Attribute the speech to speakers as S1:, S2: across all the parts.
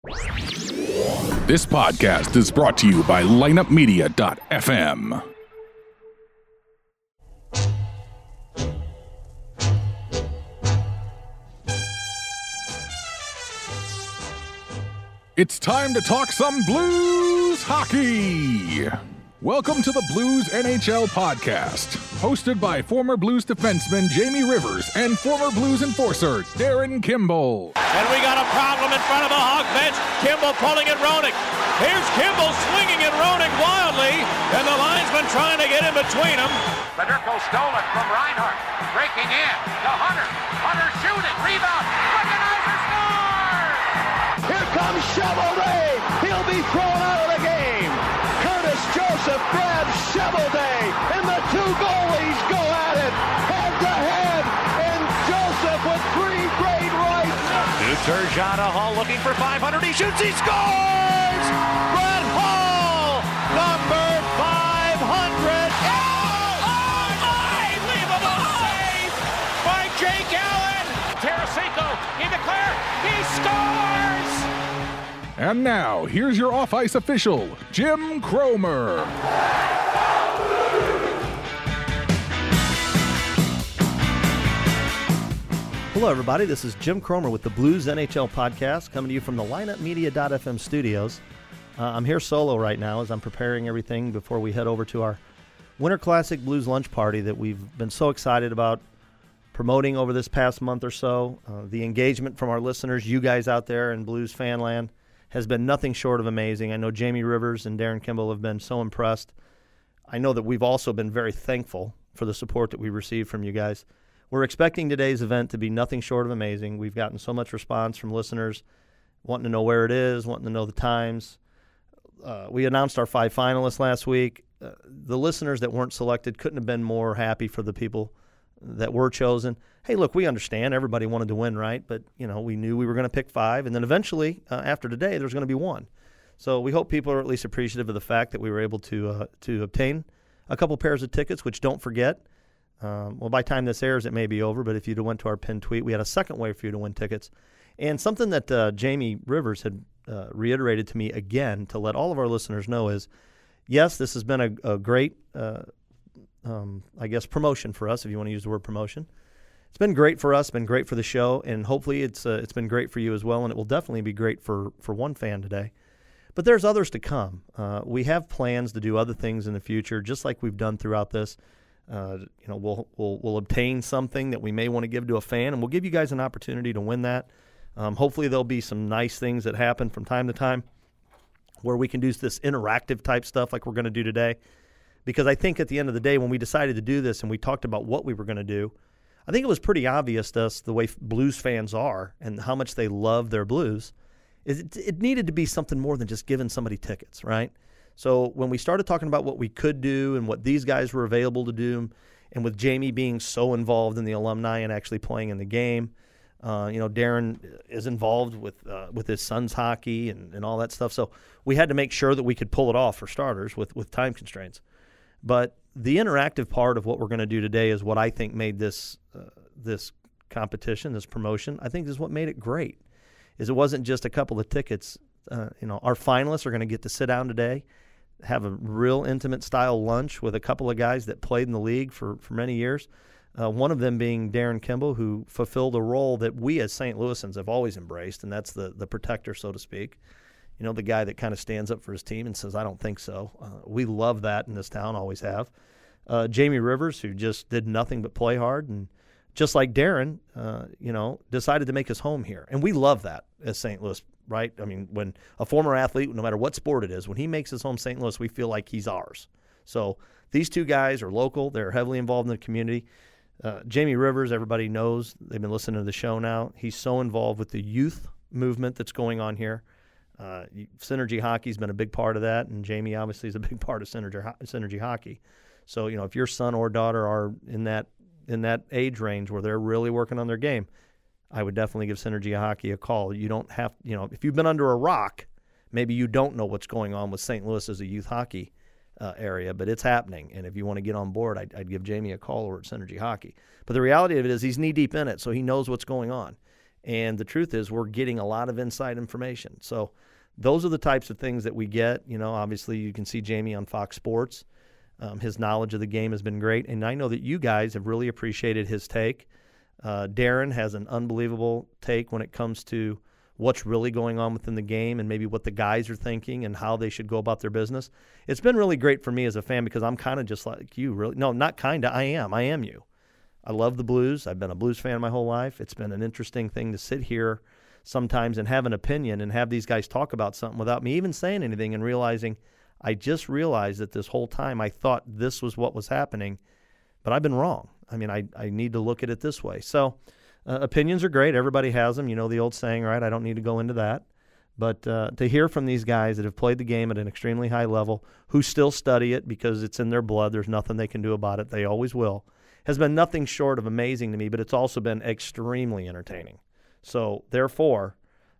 S1: This podcast is brought to you by lineupmedia.fm. It's time to talk some Blues hockey. Welcome to the Blues NHL podcast, hosted by former Blues defenseman Jamie Rivers and former Blues enforcer Darren Kimball.
S2: And we got a problem in front of the Hawk bench. Kimball pulling at Roenick. Here's Kimball swinging at Roenick wildly, and the linesman trying to get in between them.
S3: Federico stole it from Reinhart. Breaking in to Hunter. Hunter shooting. Rebound. Recognizer scores!
S4: Here comes Shovelday. He'll be thrown out of the game. Curtis Joseph grabs Shovelday, and the two goalies go at it head to head. And Joseph with three great rights.
S2: Turgeon Hall looking for 500. He shoots. He scores! Brett Hall, number 500. Oh, unbelievable save by Jake Allen. Tarasenko in the clear. He scores!
S1: And now, here's your off-ice official, Jim Cromer.
S5: Hello, everybody. This is Jim Cromer with the Blues NHL podcast, coming to you from the lineupmedia.fm studios. I'm here solo right now as I'm preparing everything before we head over to our Winter Classic Blues lunch party that we've been so excited about promoting over this past month or so. The engagement from our listeners, you guys out there in Blues fanland, has been nothing short of amazing. I know Jamie Rivers and Darren Kimball have been so impressed. I know that we've also been very thankful for the support that we received from you guys. We're expecting today's event to be nothing short of amazing. We've gotten so much response from listeners wanting to know where it is, wanting to know the times. We announced our 5 finalists last week. The listeners that weren't selected couldn't have been more happy for the people that were chosen. Hey, look, we understand everybody wanted to win, right? But, you know, we knew we were going to pick 5, and then eventually, after today, there's going to be 1. So we hope people are at least appreciative of the fact that we were able to obtain a couple pairs of tickets, which, don't forget, well, by the time this airs, it may be over, but if you'd have went to our pinned tweet, we had a second way for you to win tickets. And something that Jamie Rivers had reiterated to me again to let all of our listeners know is, yes, this has been a great, I guess, promotion for us, if you want to use the word promotion. It's been great for us, been great for the show, and hopefully it's been great for you as well, and it will definitely be great for one fan today. But there's others to come. We have plans to do other things in the future, just like we've done throughout this. We'll obtain something that we may want to give to a fan, and we'll give you guys an opportunity to win that. Hopefully there'll be some nice things that happen from time to time where we can do this interactive type stuff like we're going to do today. Because I think at the end of the day, when we decided to do this and we talked about what we were going to do, I think it was pretty obvious to us the way Blues fans are and how much they love their Blues. It needed to be something more than just giving somebody tickets, right? So when we started talking about what we could do and what these guys were available to do, and with Jamie being so involved in the alumni and actually playing in the game, Darren is involved with his son's hockey and all that stuff. So we had to make sure that we could pull it off for starters with time constraints. But the interactive part of what we're going to do today is what I think made this competition, this promotion, I think is what made it great. Is it wasn't just a couple of tickets. Our finalists are going to get to sit down today, have a real intimate style lunch with a couple of guys that played in the league for many years. One of them being Darren Kimball, who fulfilled a role that we as St. Louisans have always embraced, and that's the protector, so to speak. You know, the guy that kind of stands up for his team and says, I don't think so. We love that in this town, always have. Jamie Rivers, who just did nothing but play hard, and just like Darren, decided to make his home here. And we love that as St. Louis, right? I mean, when a former athlete, no matter what sport it is, when he makes his home St. Louis, we feel like he's ours. So these two guys are local. They're heavily involved in the community. Jamie Rivers, everybody knows. They've been listening to the show now. He's so involved with the youth movement that's going on here. Synergy Hockey's been a big part of that, and Jamie obviously is a big part of Synergy Hockey. So, if your son or daughter are in that age range where they're really working on their game, I would definitely give Synergy Hockey a call. You don't have, if you've been under a rock, maybe you don't know what's going on with St. Louis as a youth hockey area, but it's happening. And if you want to get on board, I'd give Jamie a call over at Synergy Hockey. But the reality of it is he's knee-deep in it, so he knows what's going on. And the truth is we're getting a lot of inside information. So those are the types of things that we get. Obviously you can see Jamie on Fox Sports. His knowledge of the game has been great, and I know that you guys have really appreciated his take. Darren has an unbelievable take when it comes to what's really going on within the game and maybe what the guys are thinking and how they should go about their business. It's been really great for me as a fan because I'm kind of just like you, really. No, not kind of. I am you. I love the Blues. I've been a Blues fan my whole life. It's been an interesting thing to sit here sometimes and have an opinion and have these guys talk about something without me even saying anything and realizing I just realized that this whole time I thought this was what was happening, but I've been wrong. I mean, I need to look at it this way. So opinions are great. Everybody has them. You know the old saying, right? I don't need to go into that. But to hear from these guys that have played the game at an extremely high level, who still study it because it's in their blood, there's nothing they can do about it, they always will, has been nothing short of amazing to me, but it's also been extremely entertaining. So therefore,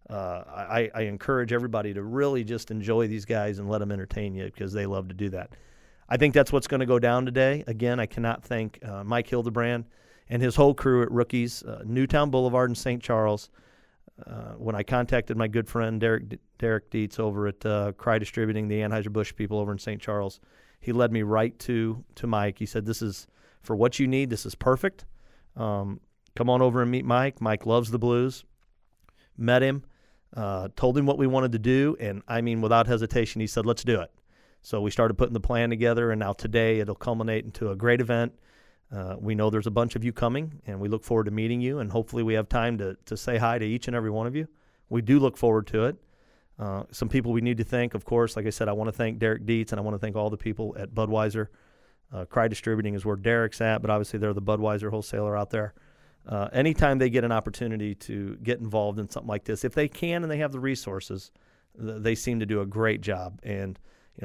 S5: I encourage everybody to really just enjoy these guys and let them entertain you because they love to do that. I think that's what's going to go down today. Again, I cannot thank Mike Hildebrand and his whole crew at Rookies, Newtown Boulevard in St. Charles. When I contacted my good friend Derek Dietz over at Cry Distributing, the Anheuser-Busch people over in St. Charles, he led me right to Mike. He said, this is for what you need. This is perfect. Come on over and meet Mike. Mike loves the Blues. Met him, told him what we wanted to do, and I mean, without hesitation, he said, let's do it. So we started putting the plan together, and now today it'll culminate into a great event. We know there's a bunch of you coming, and we look forward to meeting you, and hopefully we have time to say hi to each and every one of you. We do look forward to it. Some people we need to thank, of course. Like I said, I want to thank Derek Dietz, and I want to thank all the people at Budweiser. Cry Distributing is where Derek's at, but obviously they're the Budweiser wholesaler out there. Anytime they get an opportunity to get involved in something like this, if they can and they have the resources, they seem to do a great job. And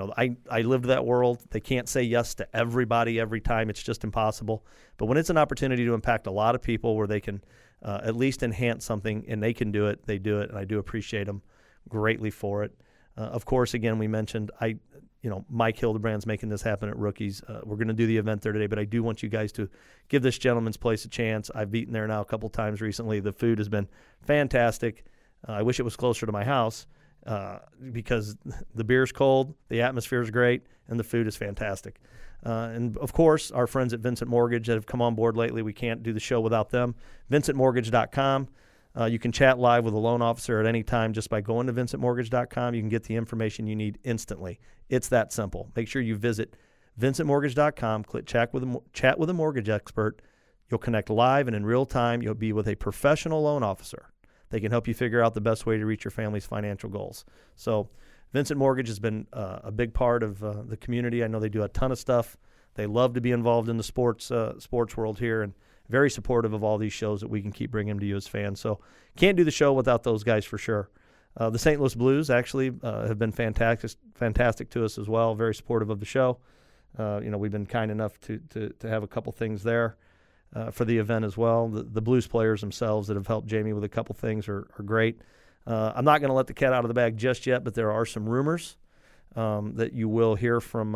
S5: I lived that world. They can't say yes to everybody every time. It's just impossible. But when it's an opportunity to impact a lot of people where they can at least enhance something and they can do it, they do it, and I do appreciate them greatly for it. Of course, again, we mentioned Mike Hildebrand's making this happen at Rookies. We're going to do the event there today, but I do want you guys to give this gentleman's place a chance. I've eaten there now a couple times recently. The food has been fantastic. I wish it was closer to my house. Because the beer's cold, the atmosphere is great, and the food is fantastic. And, of course, our friends at Vincent Mortgage that have come on board lately, we can't do the show without them. VincentMortgage.com. You can chat live with a loan officer at any time just by going to VincentMortgage.com. You can get the information you need instantly. It's that simple. Make sure you visit VincentMortgage.com, click chat with a mortgage expert. You'll connect live, and in real time, you'll be with a professional loan officer. They can help you figure out the best way to reach your family's financial goals. So Vincent Mortgage has been a big part of the community. I know they do a ton of stuff. They love to be involved in the sports world here and very supportive of all these shows that we can keep bringing them to you as fans. So can't do the show without those guys for sure. The St. Louis Blues actually have been fantastic to us as well, very supportive of the show. We've been kind enough to have a couple things there. For the event as well. The Blues players themselves that have helped Jamie with a couple things are great. I'm not going to let the cat out of the bag just yet, but there are some rumors that you will hear from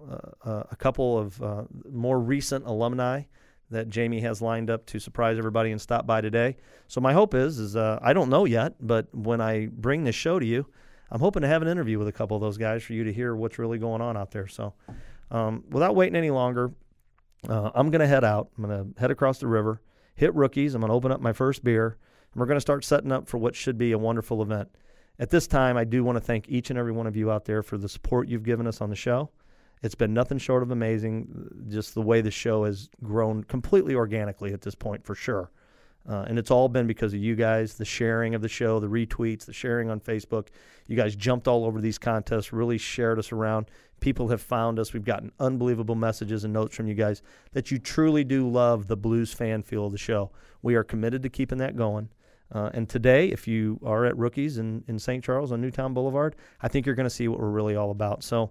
S5: a couple of more recent alumni that Jamie has lined up to surprise everybody and stop by today. So my hope is I don't know yet, but when I bring this show to you, I'm hoping to have an interview with a couple of those guys for you to hear what's really going on out there. So without waiting any longer, I'm going to head out. I'm going to head across the river, hit Rookies. I'm going to open up my first beer, and we're going to start setting up for what should be a wonderful event. At this time, I do want to thank each and every one of you out there for the support you've given us on the show. It's been nothing short of amazing, just the way the show has grown completely organically at this point for sure. And it's all been because of you guys, the sharing of the show, the retweets, the sharing on Facebook. You guys jumped all over these contests, really shared us around. People have found us. We've gotten unbelievable messages and notes from you guys that you truly do love the Blues fan feel of the show. We are committed to keeping that going. And today, if you are at Rookies in St. Charles on Newtown Boulevard, I think you're going to see what we're really all about. So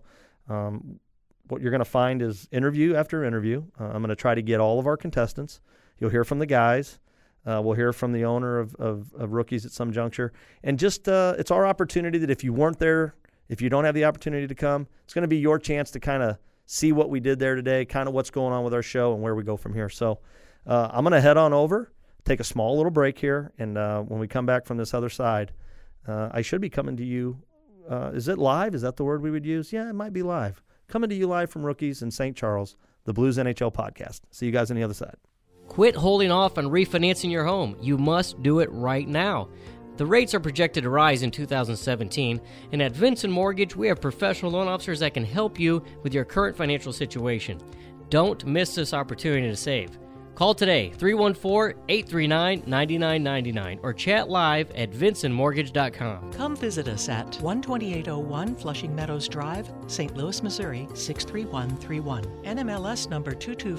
S5: what you're going to find is interview after interview. I'm going to try to get all of our contestants. You'll hear from the guys. We'll hear from the owner of Rookies at some juncture. And just it's our opportunity that if you weren't there, if you don't have the opportunity to come, it's going to be your chance to kind of see what we did there today, kind of what's going on with our show and where we go from here. So I'm going to head on over take a small little break here, and when we come back from this other side, I should be coming to you. Is it live? Is that the word we would use? Yeah, it might be live. Coming to you live from Rookies in St. Charles, the Blues NHL podcast. See you guys on the other side.
S6: Quit holding off on refinancing your home. You must do it right now. The rates are projected to rise in 2017, and at Vincent Mortgage, we have professional loan officers that can help you with your current financial situation. Don't miss this opportunity to save. Call today, 314-839-9999, or chat live at vincentmortgage.com.
S7: Come visit us at 12801 Flushing Meadows Drive, St. Louis, Missouri, 63131. NMLS number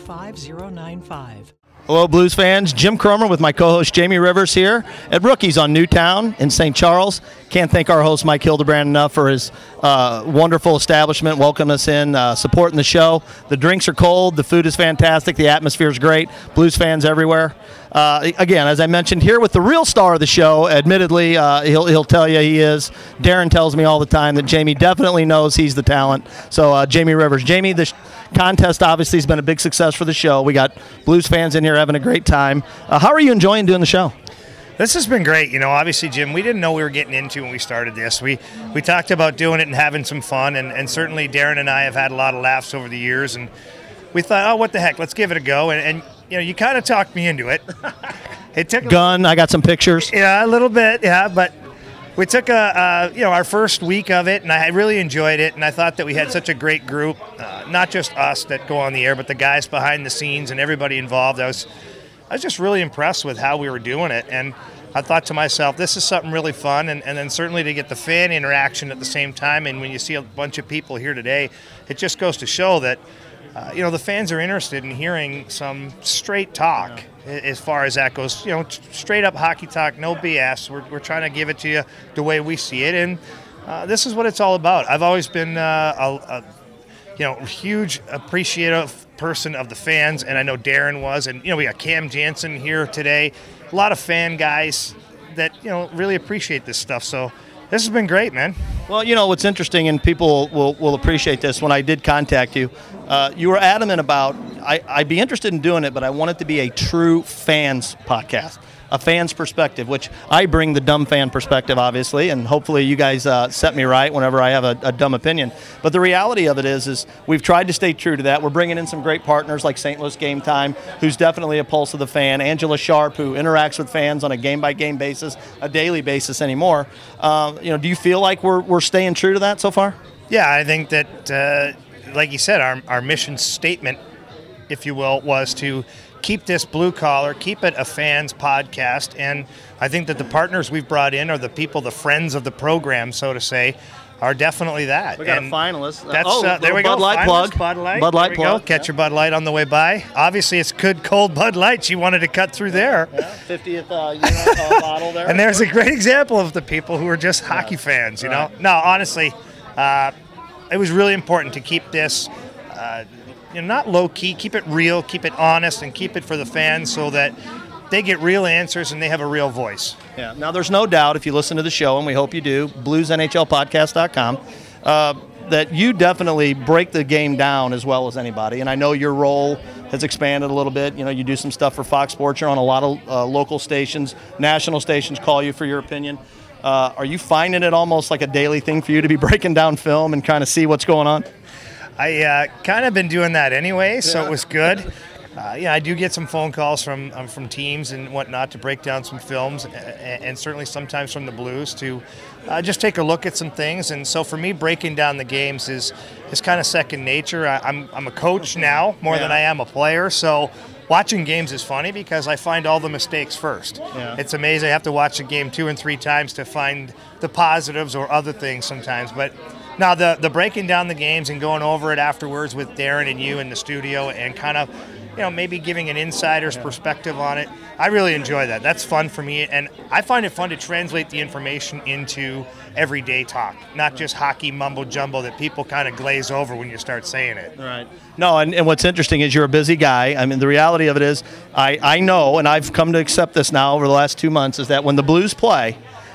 S7: 225095.
S5: Hello, Blues fans. Jim Cromer with my co-host Jamie Rivers here at Rookies on Newtown in St. Charles. Can't thank our host Mike Hildebrand enough for his wonderful establishment, welcoming us in, supporting the show. The drinks are cold, the food is fantastic, the atmosphere is great. Blues fans everywhere. Again, as I mentioned, here with the real star of the show. Admittedly, he'll tell you he is. Darren tells me all the time that Jamie definitely knows he's the talent. So, Jamie Rivers. Jamie, the contest obviously has been a big success for the show. We got Blues fans in here having a great time. How are you enjoying doing the show?
S8: This has been great. You know, obviously, Jim, we didn't know we were getting into when we started this. We talked about doing it and having some fun, and certainly Darren and I have had a lot of laughs over the years, and we thought, oh, what the heck, let's give it a go. And you know, you kind of talked me into it. It took
S5: I got some pictures.
S8: Yeah, a little bit, yeah, but we took our first week of it, and I really enjoyed it, and I thought that we had such a great group, not just us that go on the air, but the guys behind the scenes and everybody involved. I was just really impressed with how we were doing it, and I thought to myself, this is something really fun, and then certainly to get the fan interaction at the same time, and when you see a bunch of people here today, it just goes to show that the fans are interested in hearing some straight talk as far as that goes. You know, straight up hockey talk, no BS. We're trying to give it to you the way we see it, and this is what it's all about. I've always been a huge appreciative person of the fans, and I know Darren was, and we got Cam Jansen here today. A lot of fan guys that really appreciate this stuff. So this has been great, man.
S5: Well, what's interesting, and people will appreciate this, when I did contact you, you were adamant about, I'd be interested in doing it, but I want it to be a true fans podcast, a fan's perspective, which I bring the dumb fan perspective, obviously, and hopefully you guys set me right whenever I have a dumb opinion. But the reality of it is we've tried to stay true to that. We're bringing in some great partners like St. Louis Game Time, who's definitely a pulse of the fan, Angela Sharp, who interacts with fans on a game-by-game basis, a daily basis anymore. Do you feel like we're staying true to that so far?
S8: Yeah, I think that, like you said, our mission statement, if you will, was to keep this blue collar, keep it a fans podcast, and I think that the partners we've brought in are the people, the friends of the program, so to say, are definitely that.
S5: We got a finalist.
S8: There we go.
S5: Bud Light plug.
S8: Bud Light.
S5: Bud Light plug.
S8: Catch your Bud Light on the way by. Obviously, it's good cold Bud Light. She wanted to cut through there.
S5: Yeah, 50th bottle there.
S8: And there's a great example of the people who are just hockey fans. No, honestly, it was really important to keep this. Not low-key, keep it real, keep it honest, and keep it for the fans so that they get real answers and they have a real voice.
S5: Yeah. Now, there's no doubt, if you listen to the show, and we hope you do, bluesnhlpodcast.com, that you definitely break the game down as well as anybody. And I know your role has expanded a little bit. You do some stuff for Fox Sports. You're on a lot of local stations, national stations call you for your opinion. Are you finding it almost like a daily thing for you to be breaking down film and kind of see what's going on?
S8: I kind of been doing that anyway, so it was good. I do get some phone calls from teams and whatnot to break down some films, and certainly sometimes from the Blues to just take a look at some things. And so for me, breaking down the games is kind of second nature. I'm a coach now more than I am a player, so watching games is funny because I find all the mistakes first. Yeah. It's amazing. I have to watch a game 2 and 3 times to find the positives or other things sometimes, but. Now, the breaking down the games and going over it afterwards with Darren and you in the studio and kind of, maybe giving an insider's perspective on it, I really enjoy that. That's fun for me, and I find it fun to translate the information into everyday talk, not just hockey mumbo-jumbo that people kind of glaze over when you start saying it.
S5: Right. No, and what's interesting is you're a busy guy. I mean, the reality of it is I know, and I've come to accept this now over the last 2 months, is that when the Blues play,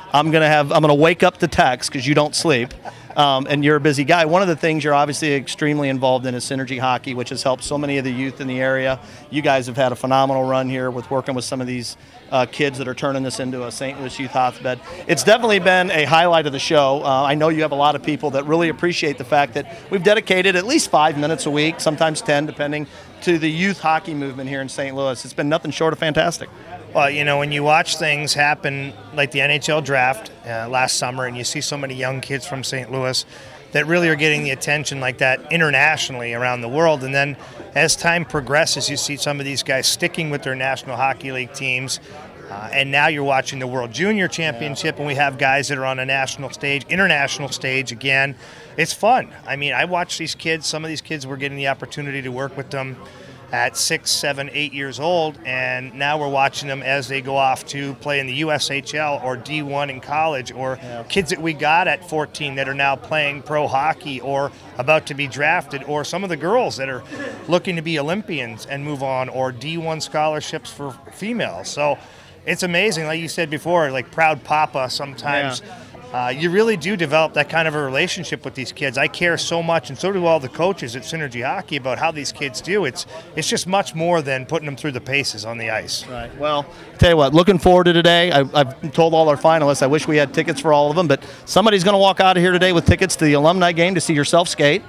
S5: I'm gonna wake up to text because you don't sleep. And you're a busy guy. One of the things you're obviously extremely involved in is Synergy Hockey, which has helped so many of the youth in the area. You guys have had a phenomenal run here with working with some of these kids that are turning this into a St. Louis youth hotbed. It's definitely been a highlight of the show. I know you have a lot of people that really appreciate the fact that we've dedicated at least 5 minutes a week, sometimes 10, depending, to the youth hockey movement here in St. Louis. It's been nothing short of fantastic.
S8: Well, when you watch things happen like the NHL draft last summer, and you see so many young kids from St. Louis that really are getting the attention like that internationally around the world, and then as time progresses, you see some of these guys sticking with their National Hockey League teams, and now you're watching the World Junior Championship, and we have guys that are on a national stage, international stage again. It's fun. I mean, I watch these kids. Some of these kids, we're getting the opportunity to work with them at 6, 7, 8 years old, and now we're watching them as they go off to play in the USHL or D1 in college, or kids that we got at 14 that are now playing pro hockey or about to be drafted, or some of the girls that are looking to be Olympians and move on, or D1 scholarships for females. So it's amazing, like you said before, like proud papa sometimes. You really do develop that kind of a relationship with these kids. I care so much, and so do all the coaches at Synergy Hockey, about how these kids do. It's just much more than putting them through the paces on the ice.
S5: Right. Well, tell you what, looking forward to today. I've told all our finalists I wish we had tickets for all of them, but somebody's going to walk out of here today with tickets to the alumni game to see yourself skate.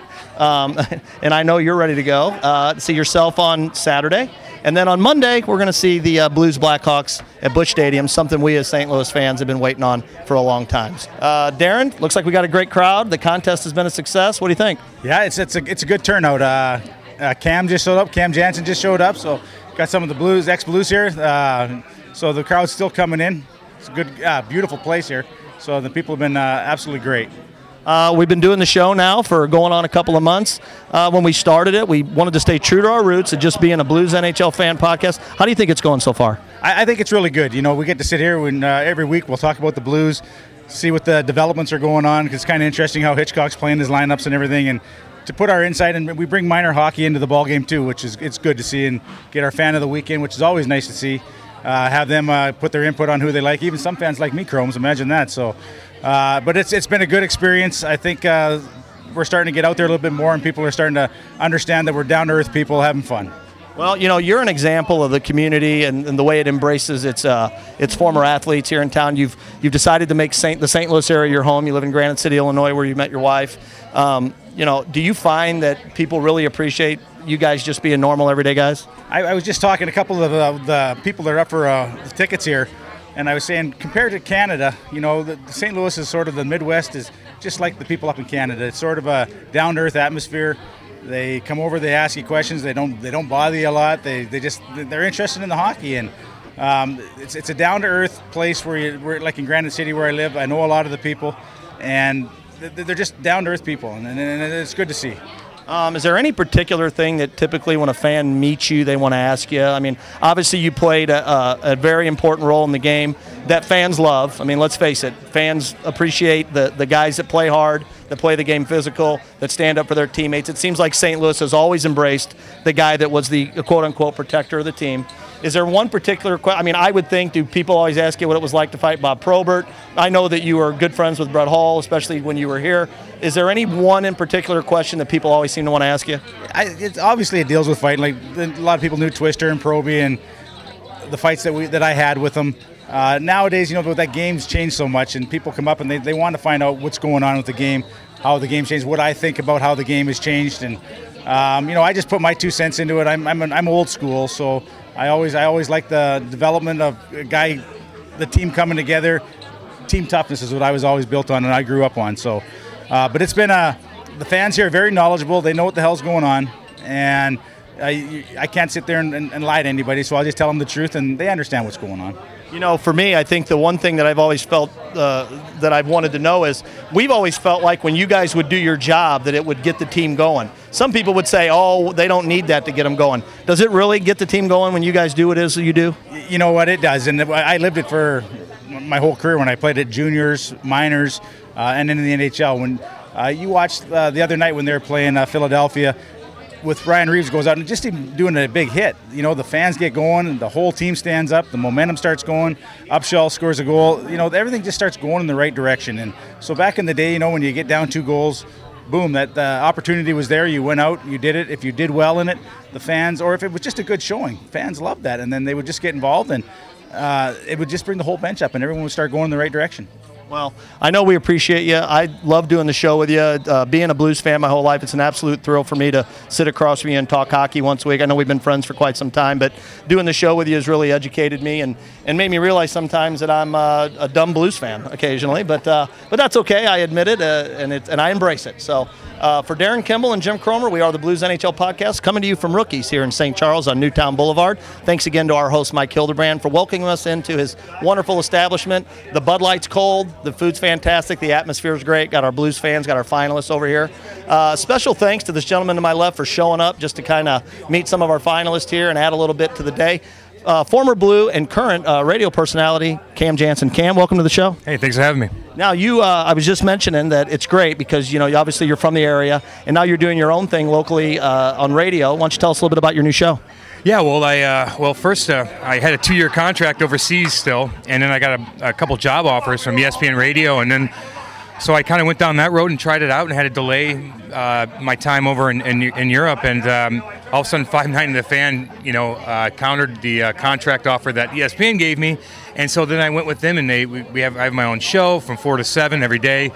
S5: And I know you're ready to go. See yourself on Saturday. And then on Monday, we're going to see the Blues Blackhawks at Busch Stadium, something we as St. Louis fans have been waiting on for a long time. Darren, looks like we got a great crowd. The contest has been a success. What do you think?
S9: Yeah, it's a good turnout. Cam just showed up. Cam Jansen just showed up, so got some of the Blues, ex-Blues here. So the crowd's still coming in. It's a good, beautiful place here. So the people have been absolutely great.
S5: We've been doing the show now for going on a couple of months. When we started it, we wanted to stay true to our roots and just being a Blues NHL fan podcast. How do you think it's going so far?
S9: I think it's really good. We get to sit here when every week we'll talk about the Blues, see what the developments are going on. It's kind of interesting how Hitchcock's playing his lineups and everything, and to put our insight, and we bring minor hockey into the ball game too, which is it's good to see, and get our fan of the weekend, which is always nice to see. Have them put their input on who they like. Even some fans like me, Chromes. Imagine that. So. But it's been a good experience. I think we're starting to get out there a little bit more, and people are starting to understand that we're down-to-earth people having fun.
S5: Well, you're an example of the community and the way it embraces its former athletes here in town. You've decided to make the St. Louis area your home. You live in Granite City, Illinois, where you met your wife. Do you find that people really appreciate you guys just being normal, everyday guys?
S9: I was just talking to a couple of the people that are up for the tickets here. And I was saying, compared to Canada, the St. Louis is sort of the Midwest is just like the people up in Canada. It's sort of a down-to-earth atmosphere. They come over, they ask you questions. They don't bother you a lot. They're interested in the hockey, and it's a down-to-earth place we're like in Granite City where I live. I know a lot of the people, and they're just down-to-earth people, and it's good to see.
S5: Is there any particular thing that typically when a fan meets you, they want to ask you? I mean, obviously you played a very important role in the game that fans love. I mean, let's face it, fans appreciate the guys that play hard, that play the game physical, that stand up for their teammates. It seems like St. Louis has always embraced the guy that was the quote-unquote protector of the team. Is there one particular question? I mean, I would think, do people always ask you what it was like to fight Bob Probert? I know that you were good friends with Brett Hall, especially when you were here. Is there any one in particular question that people always seem to want to ask you?
S9: Obviously, it deals with fighting. Like a lot of people knew Twister and Proby and the fights that I had with them. Nowadays, that game's changed so much, and people come up and they want to find out what's going on with the game, how the game changed, what I think about how the game has changed, and I just put my 2 cents into it. I'm old school, so I always like the development of the team coming together. Team toughness is what I was always built on, and I grew up on. So, but it's been the fans here are very knowledgeable. They know what the hell's going on, and I can't sit there and lie to anybody. So I'll just tell them the truth, and they understand what's going on.
S5: For me, I think the one thing that I've always felt that I've wanted to know is we've always felt like when you guys would do your job that it would get the team going. Some people would say, oh, they don't need that to get them going. Does it really get the team going when you guys do what it is that you do?
S9: You know what, it does. And I lived it for my whole career when I played at juniors, minors, and then in the NHL. When you watched the other night when they were playing Philadelphia, with Ryan Reeves goes out and just even doing a big hit, the fans get going and the whole team stands up, the momentum starts going, Upshall scores a goal, everything just starts going in the right direction. And so back in the day, when you get down 2 goals, boom, that opportunity was there, you went out, you did it. If you did well in it, the fans, or if it was just a good showing, fans loved that, and then they would just get involved, and it would just bring the whole bench up and everyone would start going in the right direction.
S5: Well, I know we appreciate you. I love doing the show with you. Being a Blues fan my whole life, it's an absolute thrill for me to sit across from you and talk hockey once a week. I know we've been friends for quite some time, but doing the show with you has really educated me and made me realize sometimes that I'm a dumb Blues fan occasionally. But that's okay. I admit it, and I embrace it. So for Darren Kimball and Jim Cromer, we are the Blues NHL Podcast, coming to you from Rookies here in St. Charles on Newtown Boulevard. Thanks again to our host, Mike Hildebrand, for welcoming us into his wonderful establishment. The Bud Light's cold. The food's fantastic. The atmosphere is great. Got our Blues fans, got our finalists over here. Special thanks to this gentleman to my left for showing up just to kind of meet some of our finalists here and add a little bit to the day. Former Blue and current radio personality, Cam Jansen. Cam, welcome to the show.
S10: Hey, thanks for having me.
S5: Now, I was just mentioning that it's great because, obviously you're from the area, and now you're doing your own thing locally on radio. Why don't you tell us a little bit about your new show?
S10: Yeah, well, first I had a 2-year contract overseas still, and then I got a couple job offers from ESPN Radio, and then so I kind of went down that road and tried it out and had to delay my time over in Europe, and all of a sudden 5-9 The Fan, countered the contract offer that ESPN gave me. And so then I went with them, and I have my own show from 4 to 7 every day.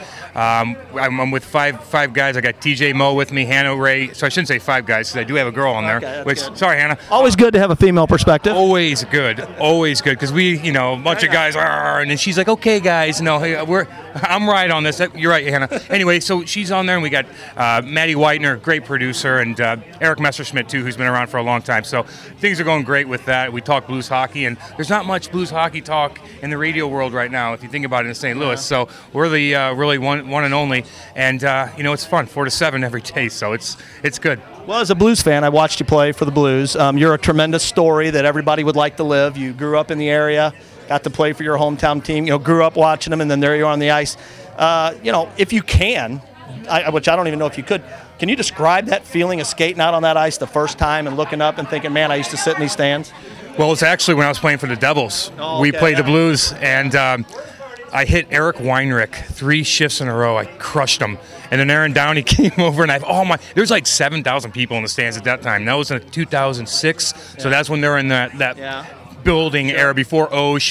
S10: I'm with five guys. I got TJ Moe with me, Hannah Ray. So I shouldn't say 5 guys because I do have a girl on there.
S5: Good.
S10: Sorry, Hannah.
S5: Always good to have a female perspective.
S10: Always good because we, a bunch of guys are, and then she's like, okay, guys, no, hey, I'm right on this. You're right, Hannah. Anyway, so she's on there, and we got Maddie Whitener, great producer, and Eric Messerschmidt too, who's been around for a long time. So things are going great with that. We talk Blues hockey, and there's not much Blues hockey talk in the radio world right now, if you think about it, in St. Louis. So we're the really one and only, and it's fun, 4 to 7 every day. So it's good.
S5: Well, as a Blues fan, I watched you play for the Blues. You're a tremendous story that everybody would like to live. You grew up in the area, got to play for your hometown team. Grew up watching them, and then there you are on the ice. If you can, which I don't even know if you could. Can you describe that feeling of skating out on that ice the first time and looking up and thinking, man, I used to sit in these stands?
S10: Well, it's actually when I was playing for the Devils.
S5: Oh, okay.
S10: We played the Blues, and I hit Eric Weinrich 3 shifts in a row. I crushed him. And then Aaron Downey came over, and there's like 7,000 people in the stands at that time. That was in 2006, so that's when they were in that building era before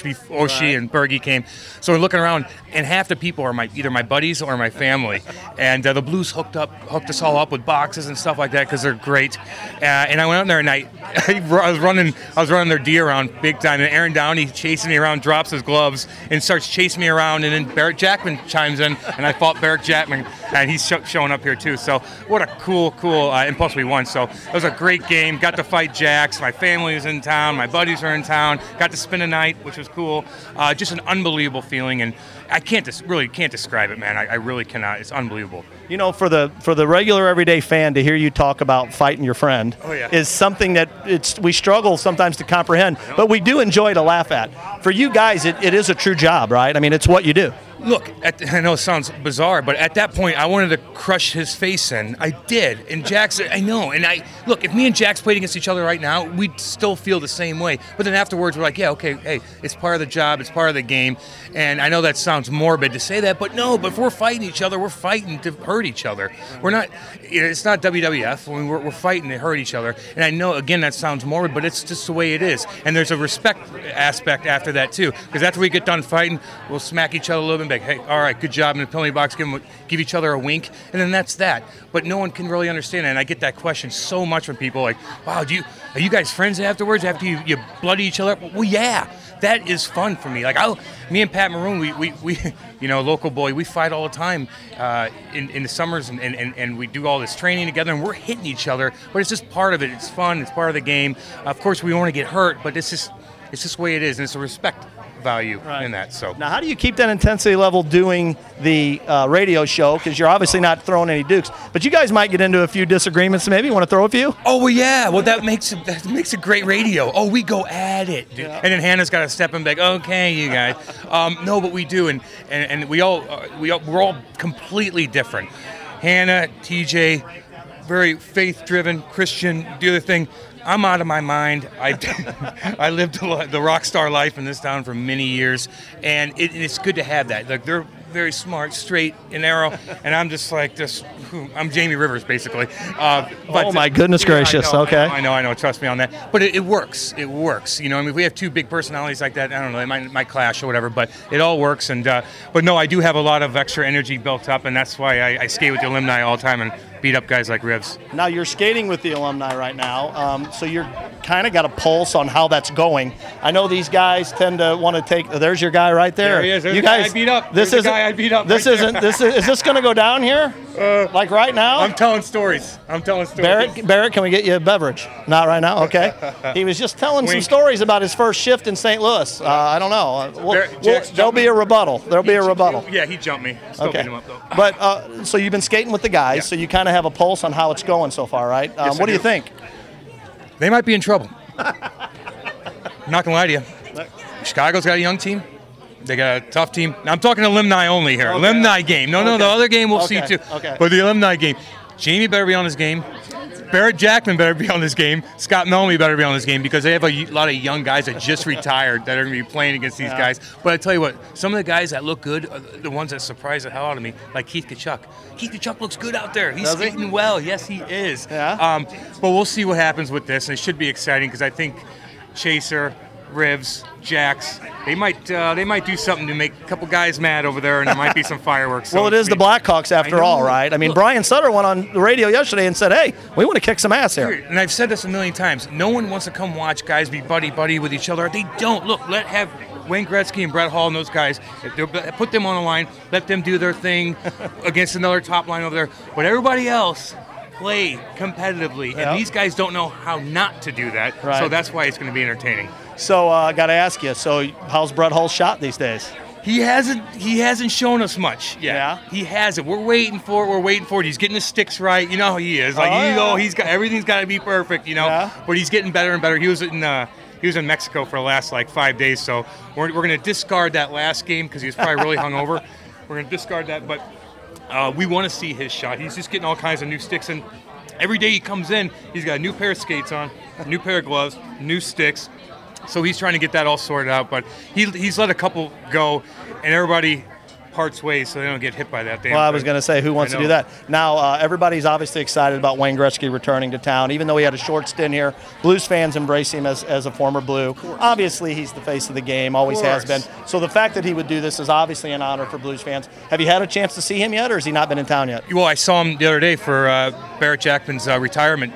S10: Oshie and Bergie came. So we're looking around, and half the people are either my buddies or my family. And the Blues hooked us all up with boxes and stuff like that because they're great. And I went out there, and I was running their D around big time. And Aaron Downey chasing me around, drops his gloves, and starts chasing me around. And then Barrett Jackman chimes in, and I fought Barrett Jackman, and he's showing up here too. So what a cool, and plus we won. So it was a great game. Got to fight Jacks. My family was in town. My buddies were in town. Got to spend a night, which was cool. Just an unbelievable feeling, and I can't describe it, man. I really cannot. It's unbelievable.
S5: For the regular everyday fan to hear you talk about fighting your friend is something that we struggle sometimes to comprehend, but we do enjoy to laugh at. For you guys, it is a true job, right? I mean, it's what you do.
S10: Look, I know it sounds bizarre, but at that point, I wanted to crush his face in. I did. And Jax, I know. And look, if me and Jax played against each other right now, we'd still feel the same way. But then afterwards, we're like, yeah, okay, hey, it's part of the job, it's part of the game. And I know that sounds morbid to say that, but no, but if we're fighting each other, we're fighting to hurt each other. We're not, it's not WWF. I mean, we're fighting to hurt each other. And I know, again, that sounds morbid, but it's just the way it is. And there's a respect aspect after that, too. Because after we get done fighting, we'll smack each other a little bit and be like, hey, all right, good job in the penalty box, give each other a wink, and then that's that. But no one can really understand it, and I get that question so much from people like, wow, are you guys friends afterwards after you bloody each other? Well, yeah, that is fun for me. Like, me and Pat Maroon, we local boy, we fight all the time in the summers, and we do all this training together, and we're hitting each other, but it's just part of it. It's fun. It's part of the game. Of course, we don't want to get hurt, but it's just the way it is, and it's a respect value in that. So
S5: now, how do you keep that intensity level doing the radio show? Because you're obviously not throwing any dukes, but you guys might get into a few disagreements. Maybe you want to throw a few?
S10: Oh, well, yeah. Well, that makes it great radio. Oh, we go at it, dude. Yeah. And then Hannah's got to step in back. Okay, you guys. No, but we do, and we're all completely different. Hannah, TJ, very faith-driven, Christian, the other thing. I'm out of my mind. I lived the rock star life in this town for many years, and it's good to have that. Like, they're very smart, straight, and narrow, and I'm just like this. I'm Jamie Rivers, basically. But,
S5: oh my goodness gracious! Okay.
S10: I know. Trust me on that. But it works. It works. You know, I mean, if we have two big personalities like that, I don't know, it might clash or whatever. But it all works. And but no, I do have a lot of extra energy built up, and that's why I skate with the alumni all the time and beat up guys like Rivs.
S5: Now you're skating with the alumni right now, so you're kind of got a pulse on how that's going. I know these guys tend to want to take. There's your guy right there.
S10: There he is. There's
S5: you
S10: the
S5: guys
S10: guy I beat up.
S5: This is
S10: I beat up.
S5: This
S10: right
S5: isn't.
S10: there.
S5: Is this going to go down here? Like right now?
S10: I'm telling stories.
S5: Barrett, can we get you a beverage? Not right now. Okay. He was just telling some stories about his first shift in St. Louis. I don't know. There'll be a rebuttal.
S10: Yeah, he jumped me. Still
S5: Okay.
S10: beat him up though.
S5: But so you've been skating with the guys, so you kind of have a pulse on how it's going so far, right?
S10: Yes,
S5: What
S10: I
S5: do you
S10: do.
S5: think?
S10: They might be in trouble. I'm not gonna lie to you. Chicago's got a young team. They got a tough team. Now, I'm talking alumni only here.
S5: Okay.
S10: Alumni game. No, the other game we'll see too.
S5: Okay.
S10: But the alumni game. Jamie better be on his game. Barrett Jackman better be on this game. Scott Melmy better be on this game because they have a lot of young guys that just retired that are going to be playing against these guys. But I tell you what, some of the guys that look good are the ones that surprise the hell out of me, like Keith Kachuk. Keith Kachuk looks good out there. He's skating well. Yes, he is.
S5: Yeah.
S10: But we'll see what happens with this, and it should be exciting because I think Chaser, Rivs, Jax, they might do something to make a couple guys mad over there, and there might be some fireworks.
S5: Well, it is the Blackhawks after all, right? I mean, Brian Sutter went on the radio yesterday and said, hey, we want to kick some ass here.
S10: And I've said this a million times. No one wants to come watch guys be buddy-buddy with each other. They don't. Look, have Wayne Gretzky and Brett Hall and those guys, put them on the line, let them do their thing against another top line over there. But everybody else play competitively, and these guys don't know how not to do that.
S5: Right.
S10: So that's why it's going to be entertaining.
S5: So I got to ask you, so how's Brett Hull's shot these days?
S10: He hasn't shown us much yet.
S5: Yeah.
S10: He hasn't. We're waiting for it. He's getting the sticks right. You know how he is. He's got everything's got to be perfect,
S5: Yeah.
S10: But he's getting better and better. He was in Mexico for the last 5 days, so we're going to discard that last game because he was probably really hungover. We're going to discard that, but we want to see his shot. He's just getting all kinds of new sticks, and every day he comes in, he's got a new pair of skates on, a new pair of gloves, new sticks. So he's trying to get that all sorted out, but he's let a couple go, and everybody parts ways so they don't get hit by that.
S5: Well, I was going to say, who wants to do that? Now, everybody's obviously excited about Wayne Gretzky returning to town, even though he had a short stint here. Blues fans embrace him as a former Blue. Obviously, he's the face of the game, always has been. So the fact that he would do this is obviously an honor for Blues fans. Have you had a chance to see him yet, or has he not been in town yet?
S10: Well, I saw him the other day for Barrett Jackman's retirement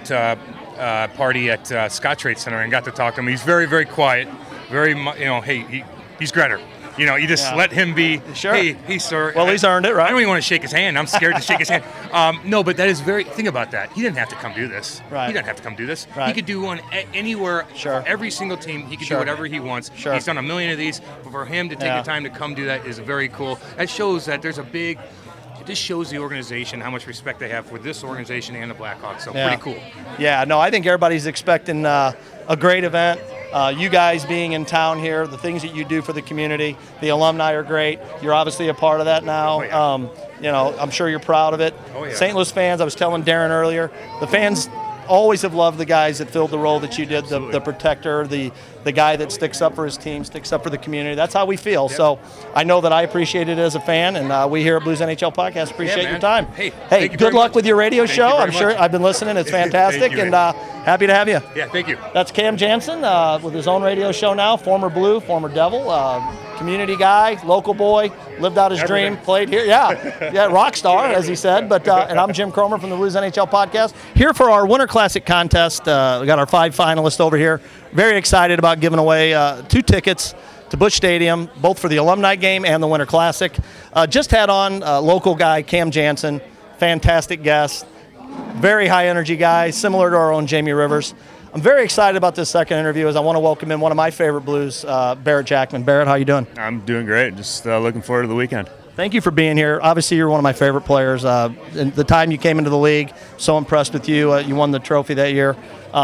S10: party at Scott Trade Center and got to talk to him. He's very, very quiet. Very, he's Gretter. You just let him be.
S5: Sure.
S10: Hey, sir.
S5: Well, he's earned it, right?
S10: I don't even want to shake his hand. I'm scared to shake his hand. No, but that is think about that. He didn't have to come do this.
S5: Right.
S10: He didn't have to come do this.
S5: Right.
S10: He could do one anywhere.
S5: Sure.
S10: Every single team, he could
S5: Sure.
S10: do whatever he wants.
S5: Sure.
S10: He's done a million of these. But for him to take the time to come do that is very cool. That shows that there's it just shows the organization how much respect they have for this organization and the Blackhawks. So pretty cool.
S5: Yeah, no, I think everybody's expecting a great event. You guys being in town here, the things that you do for the community, the alumni are great. You're obviously a part of that now.
S10: Oh, yeah.
S5: I'm sure you're proud of it.
S10: Oh, yeah.
S5: St. Louis fans, I was telling Darren earlier, the fans always have loved the guys that filled the role that you did, the protector, the guy that sticks up for his team, sticks up for the community. That's how we feel. Yep. So I know that I appreciate it as a fan, and we here at Blues NHL Podcast appreciate your time.
S10: Hey,
S5: good luck with your radio show. I'm sure I've been listening. It's fantastic,
S10: you,
S5: and happy to have you.
S10: Yeah, thank you.
S5: That's Cam Jansen with his own radio show now, former Blue, former Devil, community guy, local boy, lived out his dream, played here. Yeah, rock star, as he said. But and I'm Jim Cromer from the Blues NHL Podcast, here for our Winter Classic contest. We got our 5 finalists over here. Very excited about giving away 2 tickets to Busch Stadium, both for the Alumni Game and the Winter Classic. Just had on local guy Cam Jansen, fantastic guest, very high energy guy, similar to our own Jamie Rivers. I'm very excited about this second interview as I want to welcome in one of my favorite Blues, Barrett Jackman. Barrett, how you doing?
S11: I'm doing great. Just looking forward to the weekend.
S5: Thank you for being here. Obviously, you're one of my favorite players. In the time you came into the league, so impressed with you. You won the trophy that year.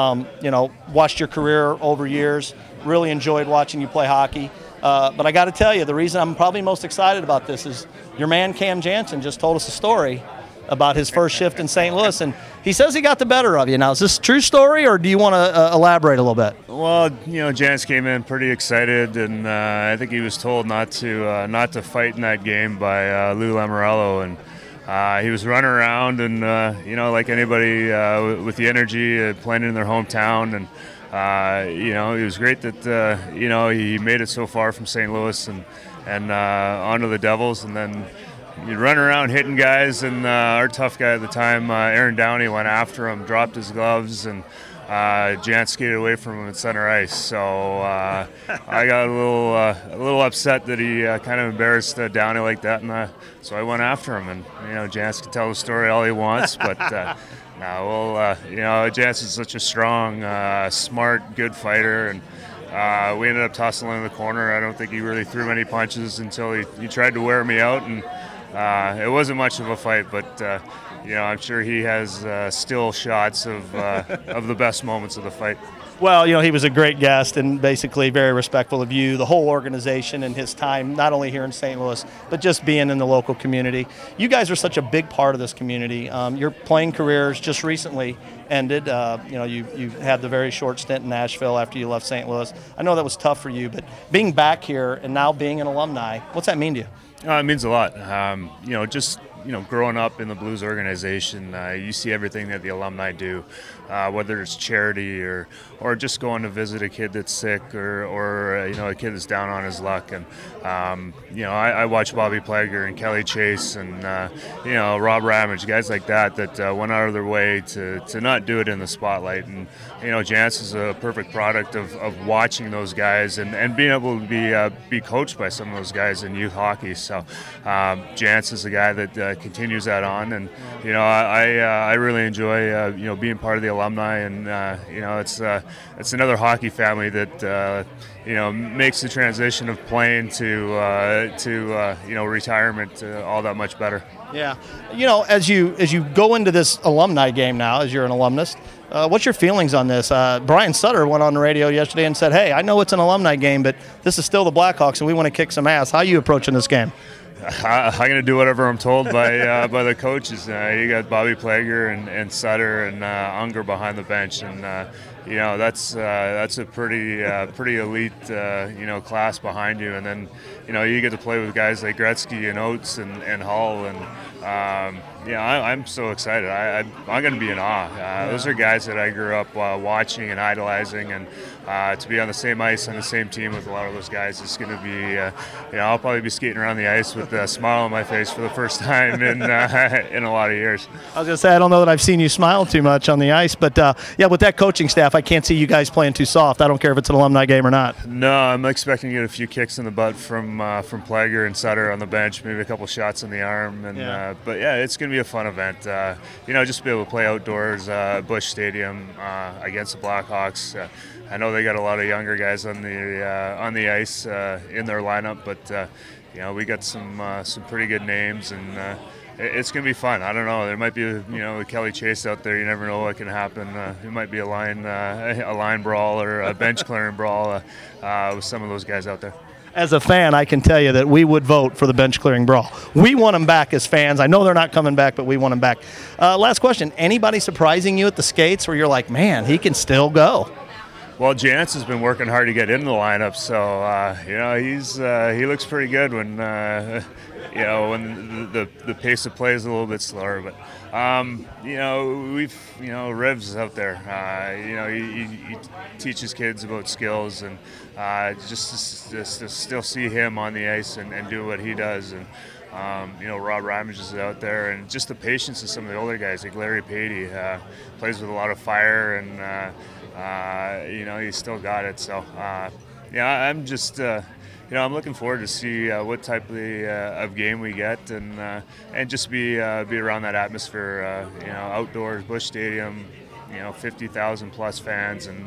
S5: Watched your career over years. Really enjoyed watching you play hockey. But I got to tell you, the reason I'm probably most excited about this is your man Cam Jansen just told us a story about his first shift in St. Louis, and he says he got the better of you. Now, is this a true story, or do you want to elaborate a little bit?
S11: Well, Janice came in pretty excited, and I think he was told not to fight in that game by Lou Lamoriello, and he was running around, and like anybody with the energy, playing in their hometown, and it was great that he made it so far from St. Louis and onto the Devils, and then you'd run around hitting guys, and our tough guy at the time, Aaron Downey, went after him, dropped his gloves, and Jan skated away from him at center ice. So I got a little upset that he kind of embarrassed Downey like that, and so I went after him. And Jans can tell the story all he wants, but Jans is such a strong, smart, good fighter, and we ended up tussling in the corner. I don't think he really threw many punches until he tried to wear me out, and it wasn't much of a fight, but I'm sure he has still shots of the best moments of the fight.
S5: Well, he was a great guest and basically very respectful of you, the whole organization, and his time, not only here in St. Louis, but just being in the local community. You guys are such a big part of this community. Your playing careers just recently ended. You had the very short stint in Nashville after you left St. Louis. I know that was tough for you, but being back here and now being an alumni, what's that mean to you?
S11: It means a lot. Growing up in the Blues organization, you see everything that the alumni do, whether it's charity or just going to visit a kid that's sick or a kid that's down on his luck. And I watch Bobby Plager and Kelly Chase and Rob Ramage, guys like that went out of their way to not do it in the spotlight. And Jans is a perfect product of watching those guys and being able to be coached by some of those guys in youth hockey. So Jans is a guy that continues that on, and I really enjoy being part of the alumni, and it's another hockey family that makes the transition of playing to retirement all that much better.
S5: Yeah, as you go into this alumni game now, as you're an alumnus, what's your feelings on this? Brian Sutter went on the radio yesterday and said, "Hey, I know it's an alumni game, but this is still the Blackhawks, and we want to kick some ass." How are you approaching this game?
S11: I'm going to do whatever I'm told by the coaches. You got Bobby Plager and Sutter and Unger behind the bench, and that's a pretty elite class behind you. And then you get to play with guys like Gretzky and Oates and Hull, and I'm so excited. I'm going to be in awe. Those are guys that I grew up watching and idolizing, and to be on the same ice on the same team with a lot of those guys is going to be, I'll probably be skating around the ice with a smile on my face for the first time in a lot of years.
S5: I was going to say, I don't know that I've seen you smile too much on the ice, but with that coaching staff, I can't see you guys playing too soft. I don't care if it's an alumni game or not.
S11: No, I'm expecting to get a few kicks in the butt from Plager and Sutter on the bench, maybe a couple shots in the arm, and but it's going to be a fun event. Just to be able to play outdoors, Busch Stadium against the Blackhawks. I know they got a lot of younger guys on the ice in their lineup, but we got some pretty good names, and it's going to be fun. I don't know. There might be Kelly Chase out there. You never know what can happen. It might be a line brawl or a bench clearing brawl with some of those guys out there.
S5: As a fan, I can tell you that we would vote for the bench clearing brawl. We want them back as fans. I know they're not coming back, but we want them back. Last question. Anybody surprising you at the skates where you're like, man, he can still go?
S11: Well, Jans has been working hard to get into the lineup, so he looks pretty good when when the pace of play is a little bit slower. But we've Rivs out there. He teaches kids about skills, and just to still see him on the ice and do what he does, and Rob Ramage is out there, and just the patience of some of the older guys like Larry Patey plays with a lot of fire, and he's still got it. So I'm just I'm looking forward to see what type of game we get, and just be around that atmosphere. Outdoors, Busch Stadium, 50,000 plus fans, and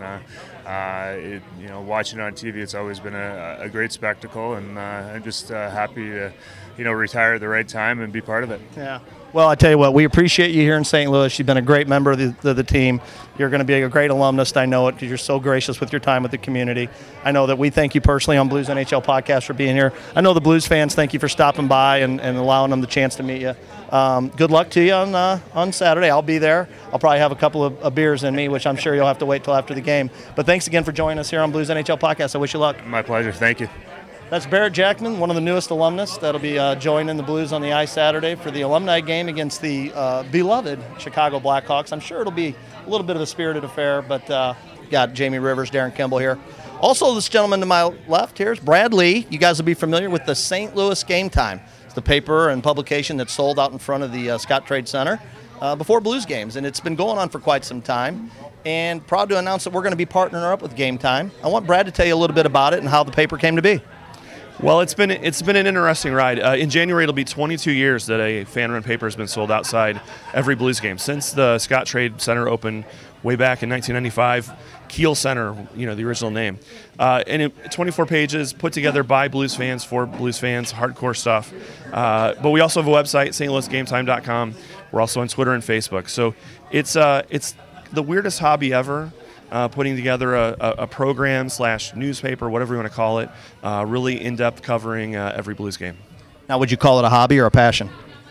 S11: watching it on TV, it's always been a great spectacle, and I'm just happy retire at the right time and be part of it.
S5: Yeah. Well, I tell you what, we appreciate you here in St. Louis. You've been a great member of the team. You're going to be a great alumnus. I know it because you're so gracious with your time with the community. I know that we thank you personally on Blues NHL Podcast for being here. I know the Blues fans thank you for stopping by and allowing them the chance to meet you. Good luck to you on Saturday. I'll be there. I'll probably have a couple of beers in me, which I'm sure you'll have to wait till after the game. But thanks again for joining us here on Blues NHL Podcast. I wish you luck.
S11: My pleasure. Thank you.
S5: That's Barrett Jackman, one of the newest alumnus that'll be joining the Blues on the ice Saturday for the alumni game against the beloved Chicago Blackhawks. I'm sure it'll be a little bit of a spirited affair, but got Jamie Rivers, Darren Kimball here. Also, this gentleman to my left here is Brad Lee. You guys will be familiar with the St. Louis Game Time. It's the paper and publication that's sold out in front of the Scott Trade Center before Blues games, and it's been going on for quite some time. And proud to announce that we're going to be partnering up with Game Time. I want Brad to tell you a little bit about it and how the paper came to be.
S12: Well, it's been an interesting ride. In January, it'll be 22 years that a fan-run paper has been sold outside every Blues game since the Scott Trade Center opened way back in 1995. Kiel Center, the original name, and 24 pages put together by Blues fans for Blues fans, hardcore stuff. But we also have a website, stlouisgametime.com. We're also on Twitter and Facebook. So it's the weirdest hobby ever. Putting together a program / newspaper, whatever you want to call it, really in-depth covering every Blues game.
S5: Now, would you call it a hobby or a passion?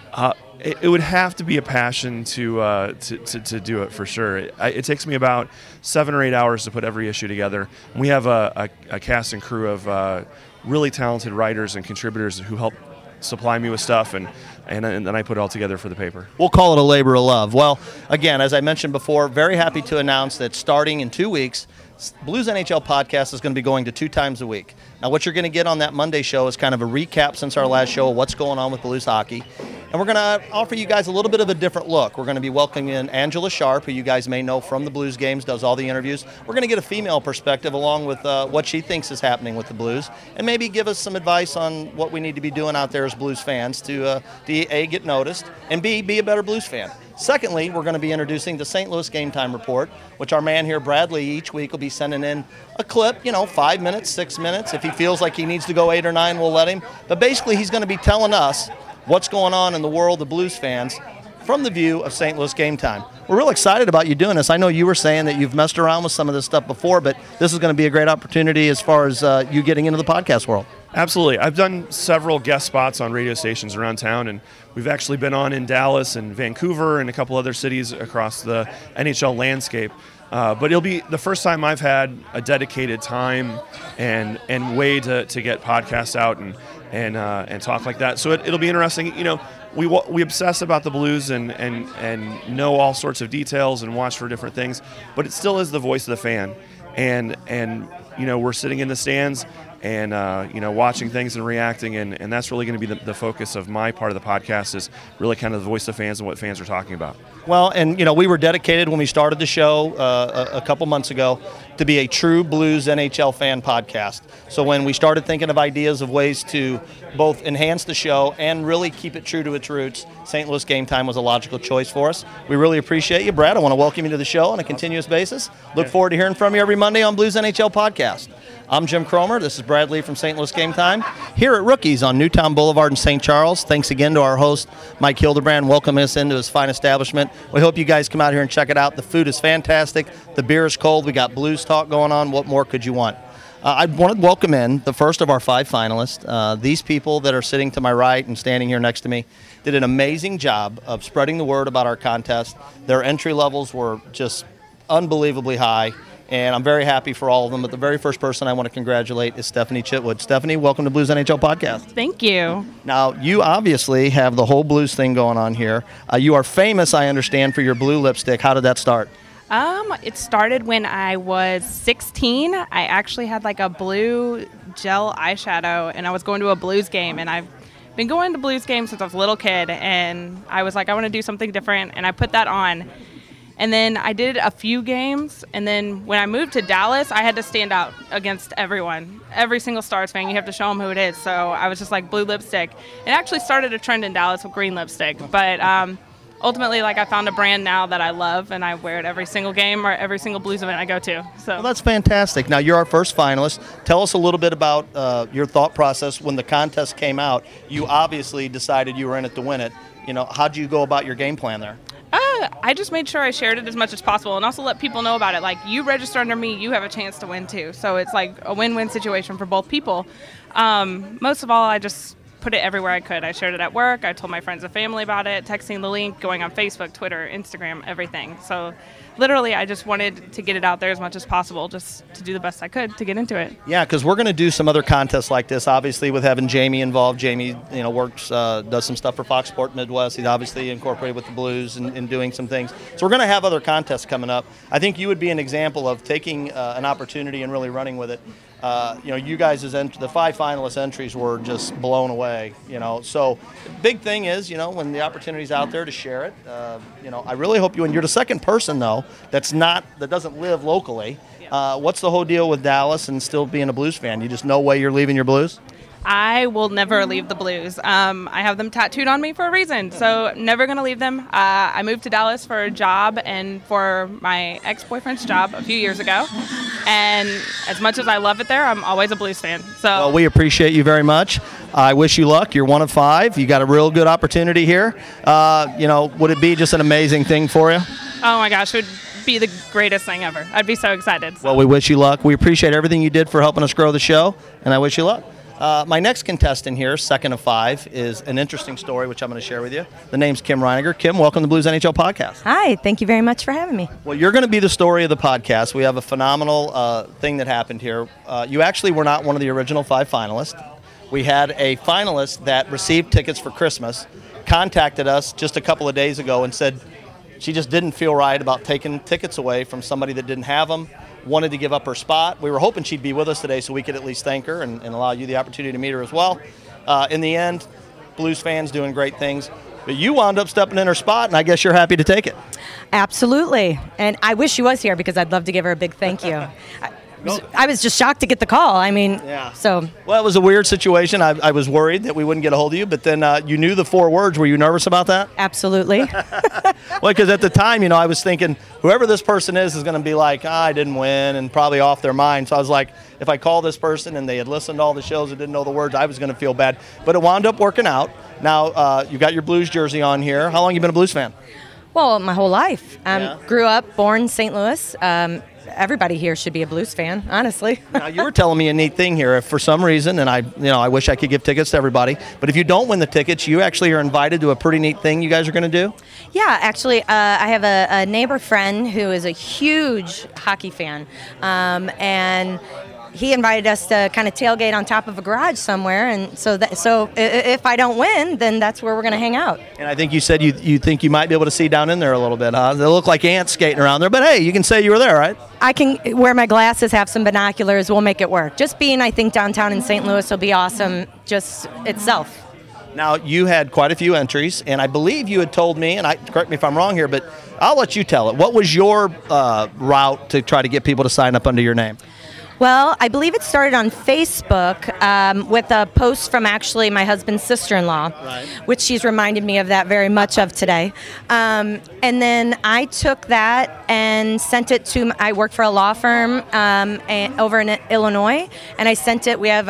S12: It would have to be a passion to do it for sure. It takes me about 7 or 8 hours to put every issue together. We have a cast and crew of really talented writers and contributors who help supply me with stuff, and then I put it all together for the paper.
S5: We'll call it a labor of love. Well, again, as I mentioned before, very happy to announce that starting in 2 weeks, Blues NHL Podcast is going to be going to 2 times a week. Now, what you're going to get on that Monday show is kind of a recap since our last show of what's going on with Blues hockey. And we're going to offer you guys a little bit of a different look. We're going to be welcoming in Angela Sharp, who you guys may know from the Blues games, does all the interviews. We're going to get a female perspective along with what she thinks is happening with the Blues, and maybe give us some advice on what we need to be doing out there as Blues fans to A, get noticed, and B, be a better Blues fan. Secondly, we're going to be introducing the St. Louis Game Time Report, which our man here, Bradley, each week will be sending in a clip, 5 minutes, 6 minutes. If he feels like he needs to go 8 or 9, we'll let him. But basically, he's going to be telling us what's going on in the world of Blues fans from the view of St. Louis Game Time. We're real excited about you doing this. I know you were saying that you've messed around with some of this stuff before, but this is going to be a great opportunity as far as you getting into the podcast world.
S12: Absolutely. I've done several guest spots on radio stations around town, and we've actually been on in Dallas and Vancouver and a couple other cities across the NHL landscape. But it'll be the first time I've had a dedicated time and way to get podcasts out and talk like that. So it'll be interesting. We obsess about the Blues and know all sorts of details and watch for different things, but it still is the voice of the fan. And we're sitting in the stands and watching things and reacting, and that's really going to be the focus of my part of the podcast, is really kind of the voice of fans and what fans are talking about.
S5: Well, and we were dedicated when we started the show a couple months ago to be a true Blues NHL fan podcast. So when we started thinking of ideas of ways to both enhance the show and really keep it true to its roots, St. Louis Game Time was a logical choice for us. We really appreciate you, Brad. I want to welcome you to the show on a continuous basis. Look forward to hearing from you every Monday on Blues NHL Podcast. I'm Jim Cromer. This is Brad Lee from St. Louis Game Time here at Rookies on Newtown Boulevard in St. Charles. Thanks again to our host, Mike Hildebrand, welcoming us into his fine establishment. We hope you guys come out here and check it out. The food is fantastic. The beer is cold. We got Blues talk going on. What more could you want? I want to welcome in the first of our 5 finalists. These people that are sitting to my right and standing here next to me did an amazing job of spreading the word about our contest. Their entry levels were just unbelievably high, and I'm very happy for all of them. But the very first person I want to congratulate is Stephanie Chitwood. Stephanie, welcome to Blues NHL Podcast.
S13: Thank you.
S5: Now, you obviously have the whole Blues thing going on here. You are famous, I understand, for your blue lipstick. How did that start?
S13: It started when I was 16. I actually had like a blue gel eyeshadow, and I was going to a Blues game, and I've been going to Blues games since I was a little kid, and I was like, I want to do something different, and I put that on. And then I did a few games, and then when I moved to Dallas, I had to stand out against everyone. Every single Stars fan, you have to show them who it is. So I was just like, blue lipstick. It actually started a trend in Dallas with green lipstick, but ultimately, like, I found a brand now that I love, and I wear it every single game or every single Blues event I go to. So
S5: Well, that's fantastic. Now, you're our first finalist. Tell us a little bit about your thought process when the contest came out. You obviously decided you were in it to win it. How did you go about your game plan there?
S13: I just made sure I shared it as much as possible and also let people know about it. Like, you register under me, you have a chance to win too. So it's like a win-win situation for both people. Most of all, I just put it everywhere I could. I shared it at work. I told my friends and family about it, texting the link, going on Facebook, Twitter, Instagram, everything. So literally, I just wanted to get it out there as much as possible, just to do the best I could to get into it.
S5: Yeah, because we're going to do some other contests like this, obviously, with having Jamie involved. Jamie, works, does some stuff for Fox Sport Midwest. He's obviously incorporated with the Blues and doing some things. So we're going to have other contests coming up. I think you would be an example of taking an opportunity and really running with it. You guys, the 5 finalist entries were just blown away, So big thing is, when the opportunity's out there to share it, I really hope you win. You're the second person, though, that doesn't live locally. What's the whole deal with Dallas and still being a Blues fan? You just no way you're leaving your Blues?
S13: I will never leave the Blues. I have them tattooed on me for a reason, so never going to leave them. I moved to Dallas for a job and for my ex-boyfriend's job a few years ago, and as much as I love it there, I'm always a Blues fan. So
S5: well, we appreciate you very much. I wish you luck. You're one of 5. You got a real good opportunity here. Would it be just an amazing thing for you?
S13: Oh my gosh, it would be the greatest thing ever. I'd be so excited.
S5: Well, we wish you luck. We appreciate everything you did for helping us grow the show, and I wish you luck. My next contestant here, second of 5, is an interesting story, which I'm going to share with you. The name's Kim Reiniger. Kim, welcome to Blues NHL Podcast.
S14: Hi, thank you very much for having me.
S5: Well, you're going to be the story of the podcast. We have a phenomenal thing that happened here. You actually were not one of the original 5 finalists. We had a finalist that received tickets for Christmas, contacted us just a couple of days ago and said she just didn't feel right about taking tickets away from somebody that didn't have them. Wanted to give up her spot. We were hoping she'd be with us today so we could at least thank her and allow you the opportunity to meet her as well. In the end, Blues fans doing great things. But you wound up stepping in her spot, and I guess you're happy to take it.
S14: Absolutely. And I wish she was here because I'd love to give her a big thank you. I was just shocked to get the call. So.
S5: Well, it was a weird situation. I was worried that we wouldn't get a hold of you, but then you knew the 4 words. Were you nervous about that?
S14: Absolutely.
S5: Well, because at the time, I was thinking whoever this person is going to be like, I didn't win, and probably off their mind. So I was like, if I call this person and they had listened to all the shows and didn't know the words, I was going to feel bad. But it wound up working out. Now, you got your Blues jersey on here. How long have you been a Blues fan?
S14: Well, my whole life. Grew up, born in St. Louis. Everybody here should be a Blues fan, honestly.
S5: Now, you were telling me a neat thing here. If for some reason, and I wish I could give tickets to everybody, but if you don't win the tickets, you actually are invited to a pretty neat thing you guys are going to do?
S14: Yeah, actually, I have a neighbor friend who is a huge hockey fan, and he invited us to kind of tailgate on top of a garage somewhere, and so if I don't win, then that's where we're going to hang out.
S5: And I think you said you think you might be able to see down in there a little bit, huh? They look like ants skating around there, but hey, you can say you were there, right?
S14: I can wear my glasses, have some binoculars, we'll make it work. Just being, I think, downtown in St. Louis will be awesome just itself.
S5: Now, you had quite a few entries, and I believe you had told me, and correct me if I'm wrong here, but I'll let you tell it. What was your route to try to get people to sign up under your name?
S14: Well, I believe it started on Facebook with a post from actually my husband's sister-in-law, right, which she's reminded me of that very much of today. And then I took that and sent it to, I work for a law firm over in Illinois, and I sent it, we have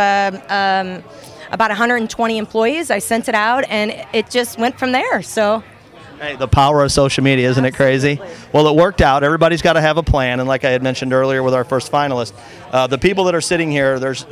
S14: about 120 employees. I sent it out, and it just went from there. So.
S5: Hey, the power of social media, isn't it crazy? Well, it worked out. Everybody's got to have a plan, and like I had mentioned earlier with our first finalist, the people that are sitting here, there's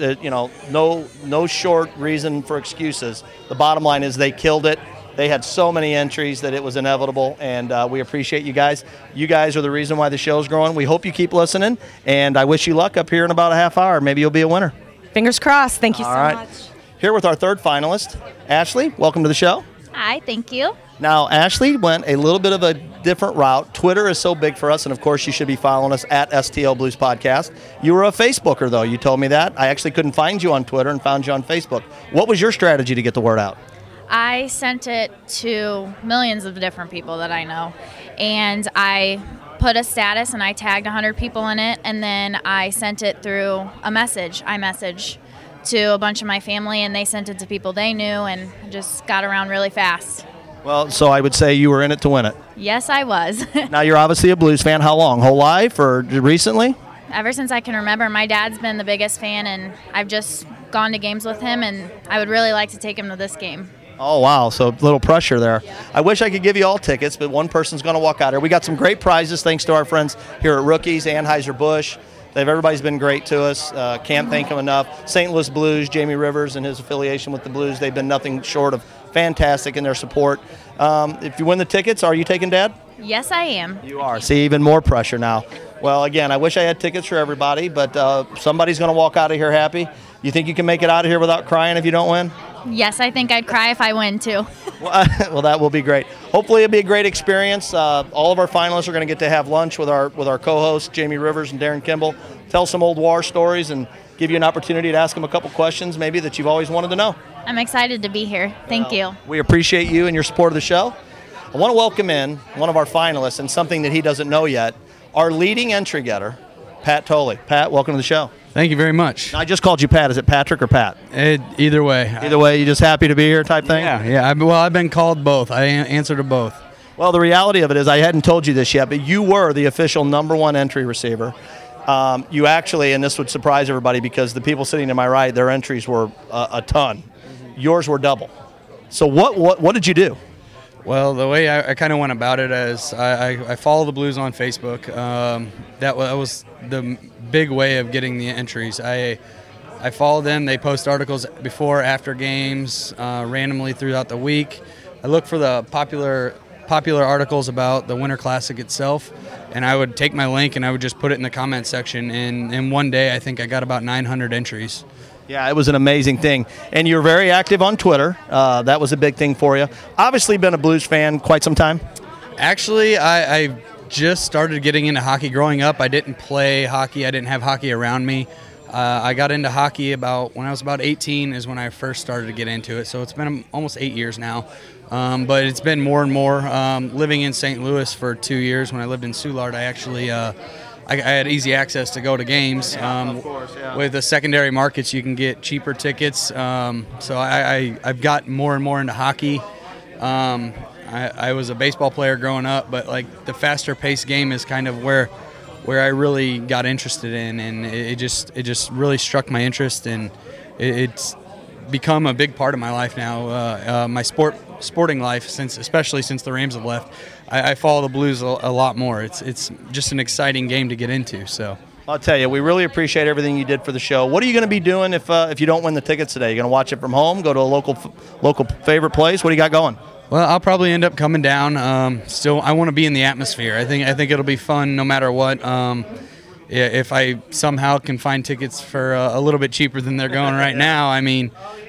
S5: no short reason for excuses. The bottom line is they killed it. They had so many entries that it was inevitable, and we appreciate you guys. You guys are the reason why the show's growing. We hope you keep listening, and I wish you luck up here in about a half hour. Maybe you'll be a winner.
S14: Fingers crossed. Thank you so much.
S5: Here with our third finalist, Ashley. Welcome to the show.
S15: Hi, thank you.
S5: Now, Ashley went a little bit of a different route. Twitter is so big for us, and of course, you should be following us at STL Blues Podcast. You were a Facebooker, though. You told me that. I actually couldn't find you on Twitter and found you on Facebook. What was your strategy to get the word out?
S15: I sent it to millions of different people that I know, and I put a status, and I tagged 100 people in it, and then I sent it through a iMessage to a bunch of my family, and they sent it to people they knew, and just got around really fast.
S5: Well, so I would say you were in it to win it.
S15: Yes, I was.
S5: Now, you're obviously a Blues fan. How long? Whole life or recently?
S15: Ever since I can remember, my dad's been the biggest fan, and I've just gone to games with him, and I would really like to take him to this game.
S5: Oh, wow. So a little pressure there. Yeah. I wish I could give you all tickets, but one person's going to walk out here. We got some great prizes thanks to our friends here at Rookies, Anheuser-Busch. Everybody's been great to us. Can't thank them enough. St. Louis Blues, Jamie Rivers and his affiliation with the Blues, they've been nothing short of fantastic in their support. If you win the tickets, are you taking Dad?
S15: Yes, I am.
S5: You are. See, even more pressure now. Well, again, I wish I had tickets for everybody, but somebody's going to walk out of here happy. You think you can make it out of here without crying if you don't win?
S15: Yes, I think I'd cry if I win, too.
S5: Well, that will be great. Hopefully it'll be a great experience. All of our finalists are going to get to have lunch with our co-hosts, Jamie Rivers and Darren Kimball, tell some old war stories and give you an opportunity to ask them a couple questions maybe that you've always wanted to know.
S15: I'm excited to be here. Thank you.
S5: We appreciate you and your support of the show. I want to welcome in one of our finalists and something that he doesn't know yet, our leading entry getter, Pat Tolley. Pat, welcome to the show.
S16: Thank you very much.
S5: I just called you Pat. Is it Patrick or Pat?
S16: Either way.
S5: Either way, you just happy to be here type thing?
S16: Yeah. I've been called both. I answer to both.
S5: Well, the reality of it is I hadn't told you this yet, but you were the official #1 entry receiver. You actually, and this would surprise everybody because the people sitting to my right, their entries were a ton. Yours were double. So what did you do?
S16: Well, the way I kind of went about it is I follow the Blues on Facebook. That was the big way of getting the entries. I follow them. They post articles before, after games, randomly throughout the week. I look for the popular articles about the Winter Classic itself, and I would take my link and I would just put it in the comment section. And in one day, I think I got about 900 entries.
S5: Yeah, it was an amazing thing. And you're very active on Twitter. That was a big thing for you. Obviously been a Blues fan quite some time.
S16: Actually, I just started getting into hockey growing up. I didn't play hockey. I didn't have hockey around me. I got into hockey when I was about 18 is when I first started to get into it. So it's been almost 8 years now. But it's been more and more. Living in St. Louis for 2 years, when I lived in Soulard, I actually I had easy access to go to games.
S5: Of course, yeah.
S16: With the secondary markets, you can get cheaper tickets. So I've got more and more into hockey. I was a baseball player growing up, but like the faster paced game is kind of where I really got interested in, and it just really struck my interest, and it's become a big part of my life now. My sporting life, especially since the Rams have left, I follow the Blues a lot more. It's just an exciting game to get into. So
S5: I'll tell you, we really appreciate everything you did for the show. What are you going to be doing if you don't win the tickets today? You going to watch it from home? Go to a local favorite place? What do you got going?
S16: Well, I'll probably end up coming down. Still, I want to be in the atmosphere. I think it'll be fun no matter what. If I somehow can find tickets for a little bit cheaper than they're going right now, I mean,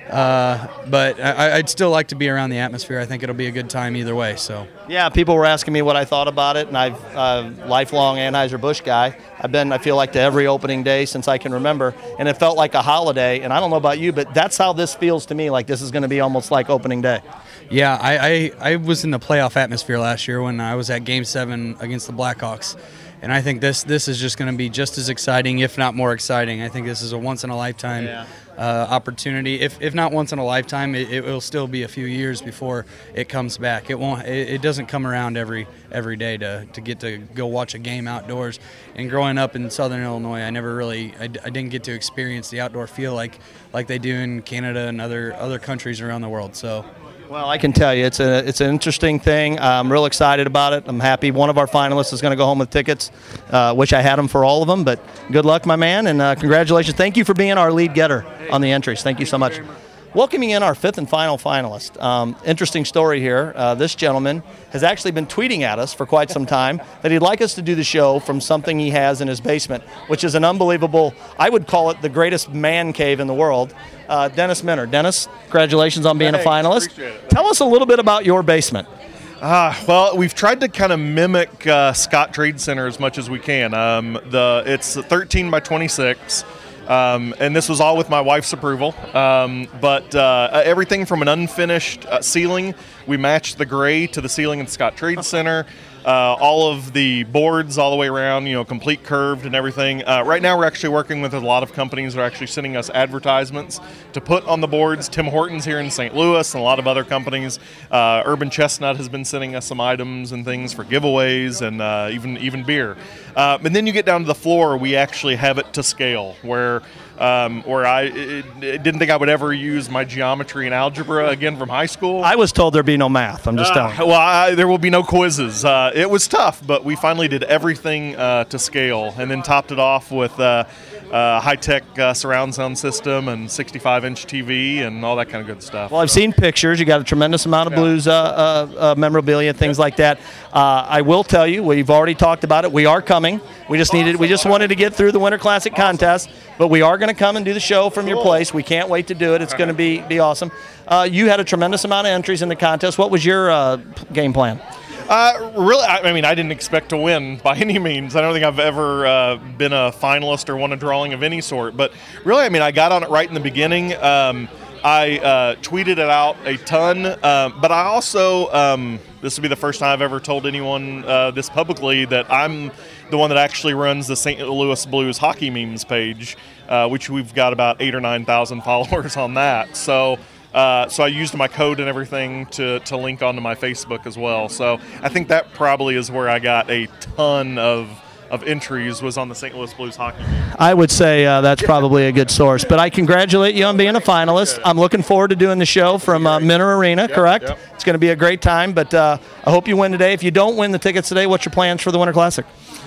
S16: but I'd still like to be around the atmosphere. I think it'll be a good time either way. So
S5: yeah, people were asking me what I thought about it, and I've lifelong Anheuser-Busch guy. I feel like to every opening day since I can remember, and it felt like a holiday. And I don't know about you, but that's how this feels to me. Like this is going to be almost like opening day.
S16: Yeah, I was in the playoff atmosphere last year when I was at Game 7 against the Blackhawks. And I think this is just going to be just as exciting, if not more exciting. I think this is a once-in-a-lifetime opportunity. If not once in a lifetime, it will still be a few years before it comes back. It doesn't come around every day to get to go watch a game outdoors. And growing up in Southern Illinois, I didn't get to experience the outdoor feel like they do in Canada and other countries around the world. So.
S5: Well, I can tell you, it's an interesting thing. I'm real excited about it. I'm happy. One of our finalists is going to go home with tickets. Wish I had them for all of them, but good luck, my man, and congratulations. Thank you for being our lead getter on the entries. Thank you so much. Welcoming in our fifth and final finalist. Interesting story here. This gentleman has actually been tweeting at us for quite some time that he'd like us to do the show from something he has in his basement, which is an unbelievable, I would call it the greatest man cave in the world. Dennis Minner. Dennis, congratulations on being a finalist. Tell us a little bit about your basement.
S17: Well, we've tried to kind of mimic Scott Trade Center as much as we can. It's 13 by 26. And this was all with my wife's approval. But everything from an unfinished ceiling We matched the gray to the ceiling in Scott Trade Center. All of the boards all the way around, complete curved and everything. Right now we're actually working with a lot of companies that are actually sending us advertisements to put on the boards. Tim Hortons here in St. Louis and a lot of other companies. Urban Chestnut has been sending us some items and things for giveaways and even beer. And then you get down to the floor, we actually have it to scale where I didn't think I would ever use my geometry and algebra again from high school.
S5: I was told there'd be no math. I'm just telling you.
S17: Well, there will be no quizzes. It was tough, but we finally did everything to scale and then topped it off with high-tech surround sound system and 65-inch TV and all that kind of good stuff.
S5: Well, I've seen pictures. You got a tremendous amount of Blues memorabilia, things like that. I will tell you, we've already talked about it. We are coming. We just wanted to get through the Winter Classic contest, but we are going to come and do the show from your place. We can't wait to do it. It's going to be awesome. You had a tremendous amount of entries in the contest. What was your game plan?
S17: Really, I didn't expect to win by any means. I don't think I've ever been a finalist or won a drawing of any sort. But really, I got on it right in the beginning. I tweeted it out a ton, but I also, this will be the first time I've ever told anyone this publicly, that I'm the one that actually runs the St. Louis Blues hockey memes page, which we've got about 8,000 or 9,000 followers on that. So I used my code and everything to link onto my Facebook as well. So I think that probably is where I got a ton of entries, was on the St. Louis Blues hockey game.
S5: I would say that's probably a good source. But I congratulate you on being a finalist. I'm looking forward to doing the show from Minter Arena, correct? Yep. It's going to be a great time, but I hope you win today. If you don't win the tickets today, what's your plans for the Winter Classic?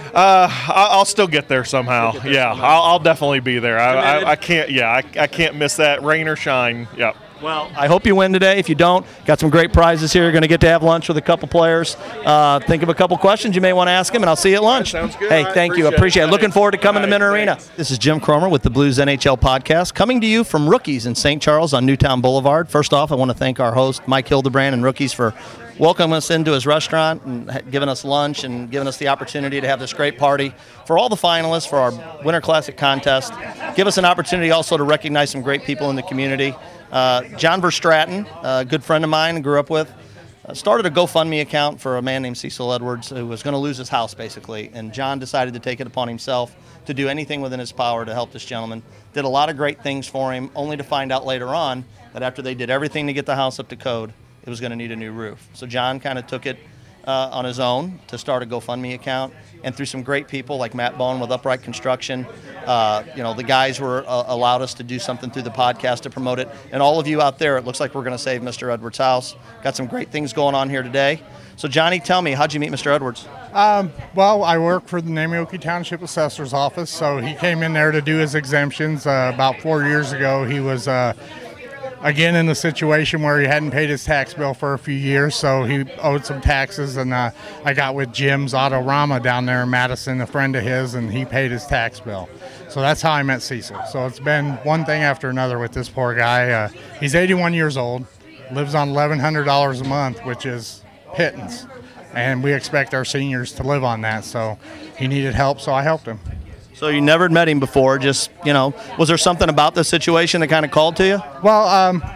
S17: I'll still get there somehow. I'll definitely be there. I can't. I can't miss that, rain or shine. Yep.
S5: Well, I hope you win today. If you don't, got some great prizes here. You're going to get to have lunch with a couple players. Think of a couple questions you may want to ask them, and I'll see you at lunch.
S17: Sounds good.
S5: Hey, thank you. Appreciate it. Looking forward to coming to Minter Arena. This is Jim Cromer with the Blues NHL Podcast, coming to you from Rookies in St. Charles on Newtown Boulevard. First off, I want to thank our host, Mike Hildebrand, and Rookies for welcoming us into his restaurant and giving us lunch and giving us the opportunity to have this great party for all the finalists for our Winter Classic contest. Give us an opportunity also to recognize some great people in the community. John Verstraten, a good friend of mine, grew up with, started a GoFundMe account for a man named Cecil Edwards who was going to lose his house, basically. And John decided to take it upon himself to do anything within his power to help this gentleman. Did a lot of great things for him, only to find out later on that after they did everything to get the house up to code, it was going to need a new roof. So John kind of took it on his own to start a GoFundMe account, and through some great people like Matt Bone with Upright Construction, the guys were allowed us to do something through the podcast to promote it. And all of you out there, it looks like we're going to save Mr. Edwards' house. Got some great things going on here today. So Johnny, tell me, how'd you meet Mr. Edwards?
S18: Well, I work for the Namioki Township Assessor's Office, so he came in there to do his exemptions. About 4 years ago, he was again in the situation where he hadn't paid his tax bill for a few years, so he owed some taxes, and I got with Jim's Autorama down there in Madison, a friend of his, and he paid his tax bill. So that's how I met Cecil. So it's been one thing after another with this poor guy. He's 81 years old, lives on $1,100 a month, which is pittance, and we expect our seniors to live on that, so he needed help, so I helped him.
S5: So you never met him before, just, was there something about the situation that kind of called to you?
S18: Well,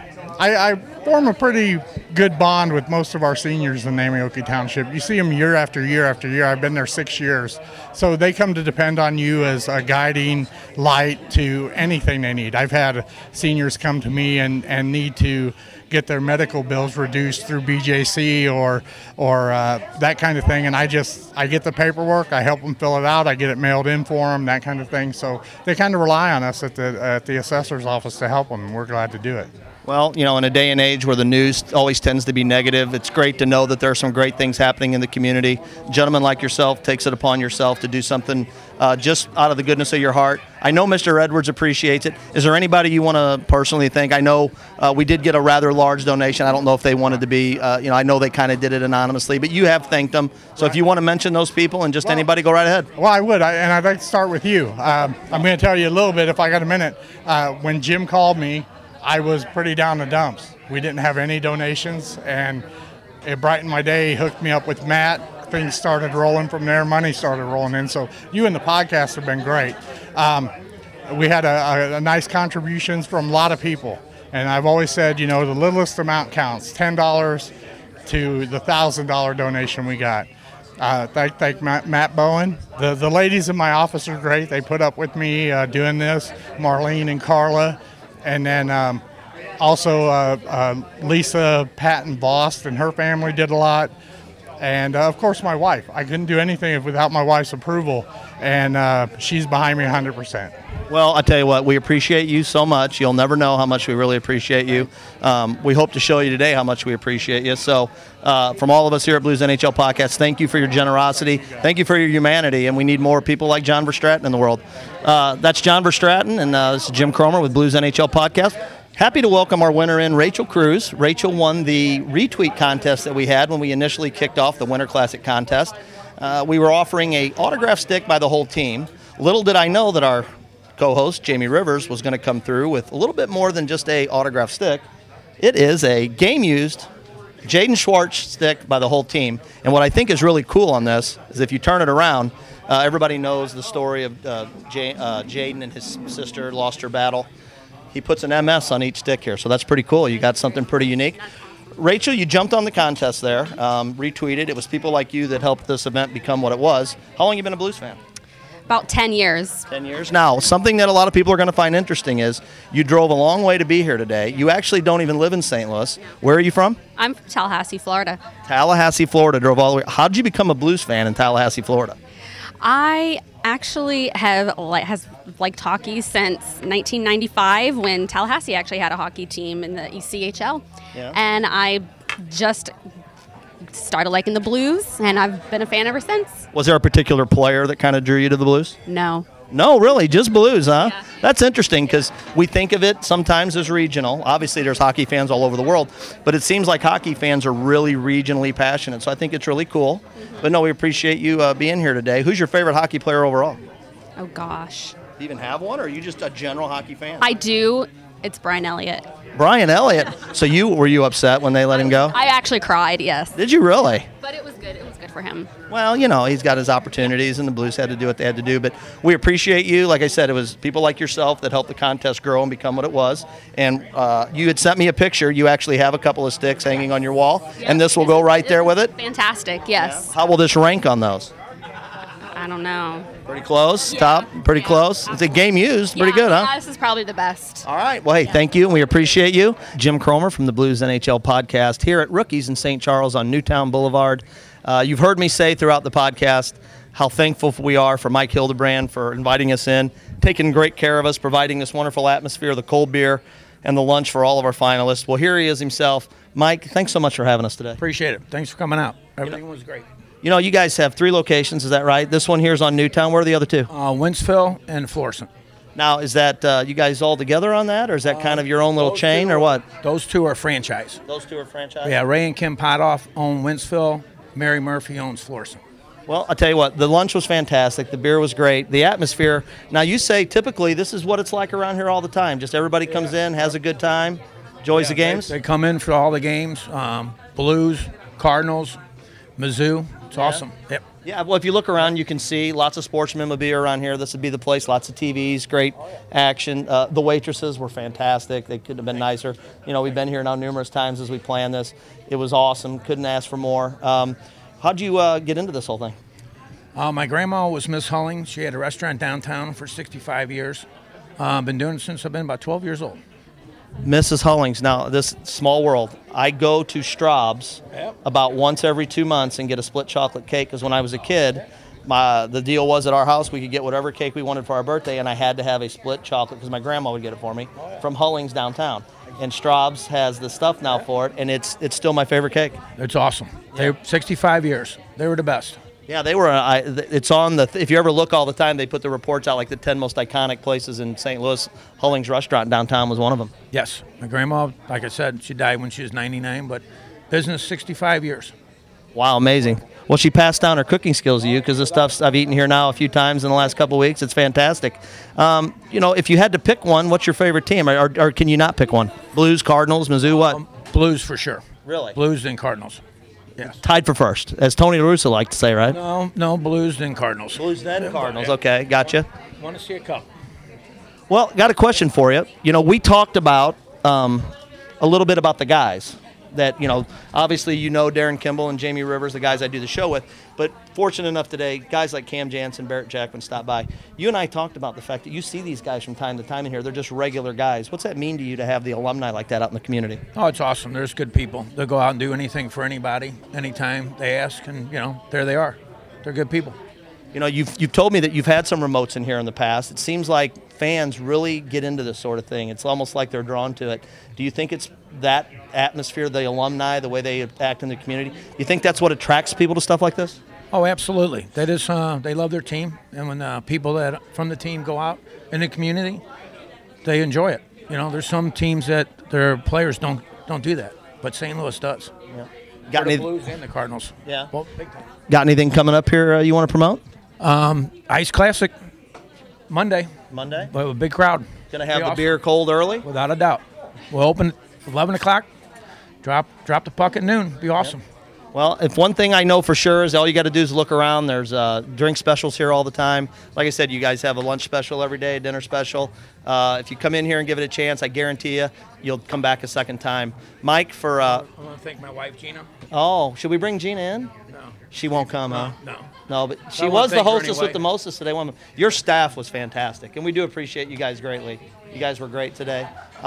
S18: I form a pretty good bond with most of our seniors in Namioki Township. You see them year after year after year. I've been there 6 years. So they come to depend on you as a guiding light to anything they need. I've had seniors come to me and need to get their medical bills reduced through BJC or that kind of thing, and I get the paperwork, I help them fill it out, I get it mailed in for them, that kind of thing. So they kind of rely on us at the assessor's office to help them, and we're glad to do it.
S5: Well, in a day and age where the news always tends to be negative, it's great to know that there are some great things happening in the community. A gentleman like yourself takes it upon yourself to do something just out of the goodness of your heart. I know Mr. Edwards appreciates it. Is there anybody you want to personally thank? I know we did get a rather large donation. I don't know if they wanted to be, I know they kind of did it anonymously, but you have thanked them. So if you want to mention those people and just anybody, go right ahead.
S18: Well, I would, and I'd like to start with you. I'm going to tell you a little bit if I got a minute. When Jim called me, I was pretty down the dumps. We didn't have any donations, and it brightened my day. He hooked me up with Matt. Things started rolling from there. Money started rolling in. So you and the podcast have been great. We had a nice contributions from a lot of people. And I've always said, the littlest amount counts. $10, to the $1,000 donation we got. Thank Matt Bowen. The ladies in my office are great. They put up with me doing this, Marlene and Carla. And then also Lisa Patton Vost and her family did a lot. And, of course, my wife. I couldn't do anything without my wife's approval, and she's behind me 100%.
S5: Well, I tell you what, we appreciate you so much. You'll never know how much we really appreciate you. We hope to show you today how much we appreciate you. So from all of us here at Blues NHL Podcast, thank you for your generosity. Thank you for your humanity, and we need more people like John Verstraeten in the world. That's John Verstraeten, and this is Jim Cromer with Blues NHL Podcast. Happy to welcome our winner in, Rachel Cruz. Rachel won the retweet contest that we had when we initially kicked off the Winter Classic contest. We were offering an autograph stick by the whole team. Little did I know that our co-host, Jamie Rivers, was going to come through with a little bit more than just a autograph stick. It is a game-used Jaden Schwartz stick by the whole team. And what I think is really cool on this is if you turn it around, everybody knows the story of Jaden and his sister lost her battle. He puts an MS on each stick here, so that's pretty cool. You got something pretty unique. Rachel, you jumped on the contest there, retweeted. It was people like you that helped this event become what it was. How long have you been a Blues fan?
S19: About 10 years.
S5: 10 years. Now, something that a lot of people are going to find interesting is you drove a long way to be here today. You actually don't even live in St. Louis. Where are you from?
S19: I'm from Tallahassee, Florida.
S5: Tallahassee, Florida. Drove all the way. How did you become a Blues fan in Tallahassee, Florida?
S19: I actually have liked hockey since 1995 when Tallahassee actually had a hockey team in the ECHL. Yeah. And I just started liking the Blues, and I've been a fan ever since.
S5: Was there a particular player that kind of drew you to the Blues?
S19: No.
S5: No, really? Just Blues, huh? Yeah. That's interesting because we think of it sometimes as regional. Obviously, there's hockey fans all over the world, but it seems like hockey fans are really regionally passionate, so I think it's really cool. Mm-hmm. But no, we appreciate you being here today. Who's your favorite hockey player overall?
S19: Oh, gosh.
S5: Do you even have one, or are you just a general hockey fan?
S19: I do. It's Brian Elliott.
S5: Brian Elliott. So were you upset when they let him go?
S19: I actually cried, yes.
S5: Did you really?
S19: But it was good. It was good for him.
S5: Well, he's got his opportunities, and the Blues had to do what they had to do. But we appreciate you. Like I said, it was people like yourself that helped the contest grow and become what it was. And you had sent me a picture. You actually have a couple of sticks hanging on your wall, and this will go right there with it?
S19: Fantastic, yes.
S5: Yeah. How will this rank on those?
S19: I don't know.
S5: Pretty close? Yeah. Top? Pretty close? It's a game used. Pretty good, huh?
S19: Yeah, this is probably the best.
S5: All right. Well, hey, thank you, and we appreciate you. Jim Cromer from the Blues NHL Podcast here at Rookies in St. Charles on Newtown Boulevard. You've heard me say throughout the podcast how thankful we are for Mike Hildebrand for inviting us in, taking great care of us, providing this wonderful atmosphere, the cold beer, and the lunch for all of our finalists. Well, here he is himself. Mike, thanks so much for having us today.
S20: Appreciate it. Thanks for coming out. Everything was great.
S5: You guys have 3 locations, is that right? This one here is on Newtown. Where are the other 2?
S20: Wentzville and Florissant.
S5: Now, is that you guys all together on that, or is that kind of your own little chain, or what?
S20: Those 2 are franchise.
S5: Those 2 are franchise?
S20: Yeah, Ray and Kim Potoff own Wentzville. Mary Murphy owns Florissant.
S5: Well, I'll tell you what, the lunch was fantastic. The beer was great. The atmosphere. Now, you say typically this is what it's like around here all the time. Just everybody comes in, has a good time, enjoys the games?
S20: They come in for all the games. Blues, Cardinals, Mizzou. It's awesome. Yep.
S5: Yeah, well, if you look around, you can see lots of sports memorabilia around here. This would be the place. Lots of TVs, great action. The waitresses were fantastic. They couldn't have been nicer. We've been here now numerous times as we planned this. It was awesome. Couldn't ask for more. How'd you get into this whole thing?
S20: My grandma was Miss Hulling. She had a restaurant downtown for 65 years. Been doing it since I've been about 12 years old.
S5: Mrs. Hullings. Now, this small world. I go to Straub's about once every 2 months and get a split chocolate cake because when I was a kid, the deal was at our house we could get whatever cake we wanted for our birthday, and I had to have a split chocolate because my grandma would get it for me from Hullings downtown. And Straub's has the stuff now for it, and it's still my favorite cake.
S20: It's awesome. They 65 years. They were the best.
S5: Yeah, they were. It's on the. If you ever look all the time, they put the reports out like the 10 most iconic places in St. Louis. Hullings Restaurant downtown was one of them.
S20: Yes, my grandma, like I said, she died when she was 99, but business 65 years.
S5: Wow, amazing. Well, she passed down her cooking skills to you because the stuff I've eaten here now a few times in the last couple of weeks. It's fantastic. If you had to pick one, what's your favorite team, or can you not pick one? Blues, Cardinals, Mizzou, what?
S20: Blues for sure.
S5: Really?
S20: Blues then Cardinals. Yes.
S5: Tied for first, as Tony La Russa liked to say, right?
S20: No, Blues then Cardinals.
S5: Blues then Cardinals. Okay, gotcha.
S20: Want to see a cup?
S5: Well, got a question for you. We talked about a little bit about the guys. that, obviously Darren Kimball and Jamie Rivers, the guys I do the show with, but fortunate enough today, guys like Cam Jansen, Barrett Jackman stopped by. You and I talked about the fact that you see these guys from time to time in here. They're just regular guys. What's that mean to you to have the alumni like that out in the community?
S20: Oh, it's awesome. There's good people. They'll go out and do anything for anybody, anytime they ask, and, there they are. They're good people.
S5: You've told me that you've had some remotes in here in the past. It seems like fans really get into this sort of thing. It's almost like they're drawn to it. Do you think it's that atmosphere, the alumni, the way they act in the community? Do you think that's what attracts people to stuff like this?
S20: Oh, absolutely. That is, they love their team, and when people that from the team go out in the community, they enjoy it. There's some teams that their players don't do that, but St. Louis does.
S5: Yeah.
S20: Got the Blues and the Cardinals.
S5: Yeah.
S20: Well, big time.
S5: Got anything coming up here you want to promote?
S20: Ice Classic Monday.
S5: Monday?
S20: But a big crowd.
S5: Gonna have the beer cold early?
S20: Without a doubt. We'll open at 11 o'clock. Drop the puck at noon. Be awesome.
S5: Well, if one thing I know for sure is all you got to do is look around. There's drink specials here all the time. Like I said, you guys have a lunch special every day, a dinner special. If you come in here and give it a chance, I guarantee you'll come back a second time. Mike, for
S20: I want to thank my wife, Gina.
S5: Oh, should we bring Gina in?
S20: No.
S5: She won't come, huh?
S20: No,
S5: but she was the hostess with the mostest today. Your staff was fantastic, and we do appreciate you guys greatly. You guys were great today.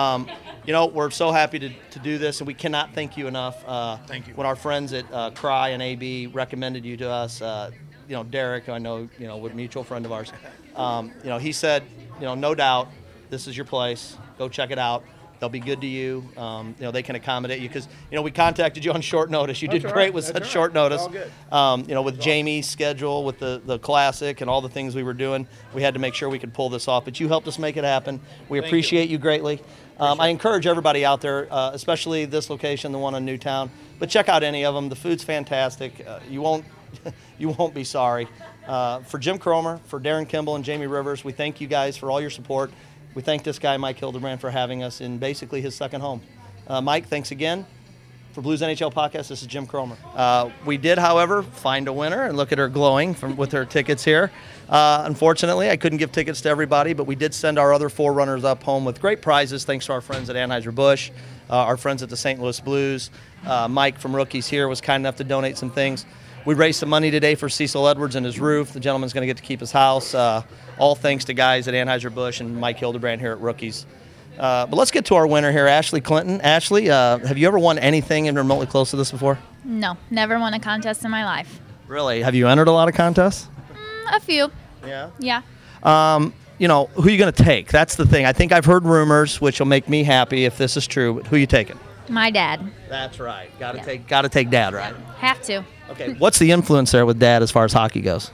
S5: We're so happy to do this, and we cannot thank you enough.
S20: Thank you.
S5: When our friends at Cry and AB recommended you to us, Derek, I know, a mutual friend of ours, he said, no doubt, this is your place. Go check it out. They'll be good to you. They can accommodate you because, we contacted you on short notice. You did great with such short notice.
S20: All good.
S5: With Jamie's schedule, with the Classic and all the things we were doing, we had to make sure we could pull this off. But you helped us make it happen. We appreciate you greatly. I encourage everybody out there, especially this location, the one in Newtown, but check out any of them. The food's fantastic. You won't be sorry. For Jim Cromer, for Darren Kimball and Jamie Rivers, we thank you guys for all your support. We thank this guy, Mike Hildebrand, for having us in basically his second home. Mike, thanks again. For Blues NHL Podcast, this is Jim Cromer. We did, however, find a winner, and look at her glowing with her tickets here. Unfortunately, I couldn't give tickets to everybody, but we did send our other 4 runners-up home with great prizes, thanks to our friends at Anheuser-Busch, our friends at the St. Louis Blues. Mike from Rookies here was kind enough to donate some things. We raised some money today for Cecil Edwards and his roof. The gentleman's going to get to keep his house. All thanks to guys at Anheuser-Busch and Mike Hildebrand here at Rookies. But let's get to our winner here, Ashley Clinton. Ashley, have you ever won anything even remotely close to this before?
S15: No, never won a contest in my life.
S5: Really? Have you entered a lot of contests?
S15: A few.
S5: Yeah?
S15: Yeah.
S5: Who are you going to take? That's the thing. I think I've heard rumors, which will make me happy if this is true. But who are you taking?
S15: My dad.
S5: That's right. Got to take Dad, right?
S15: Have to.
S5: Okay. What's the influence there with Dad as far as hockey goes?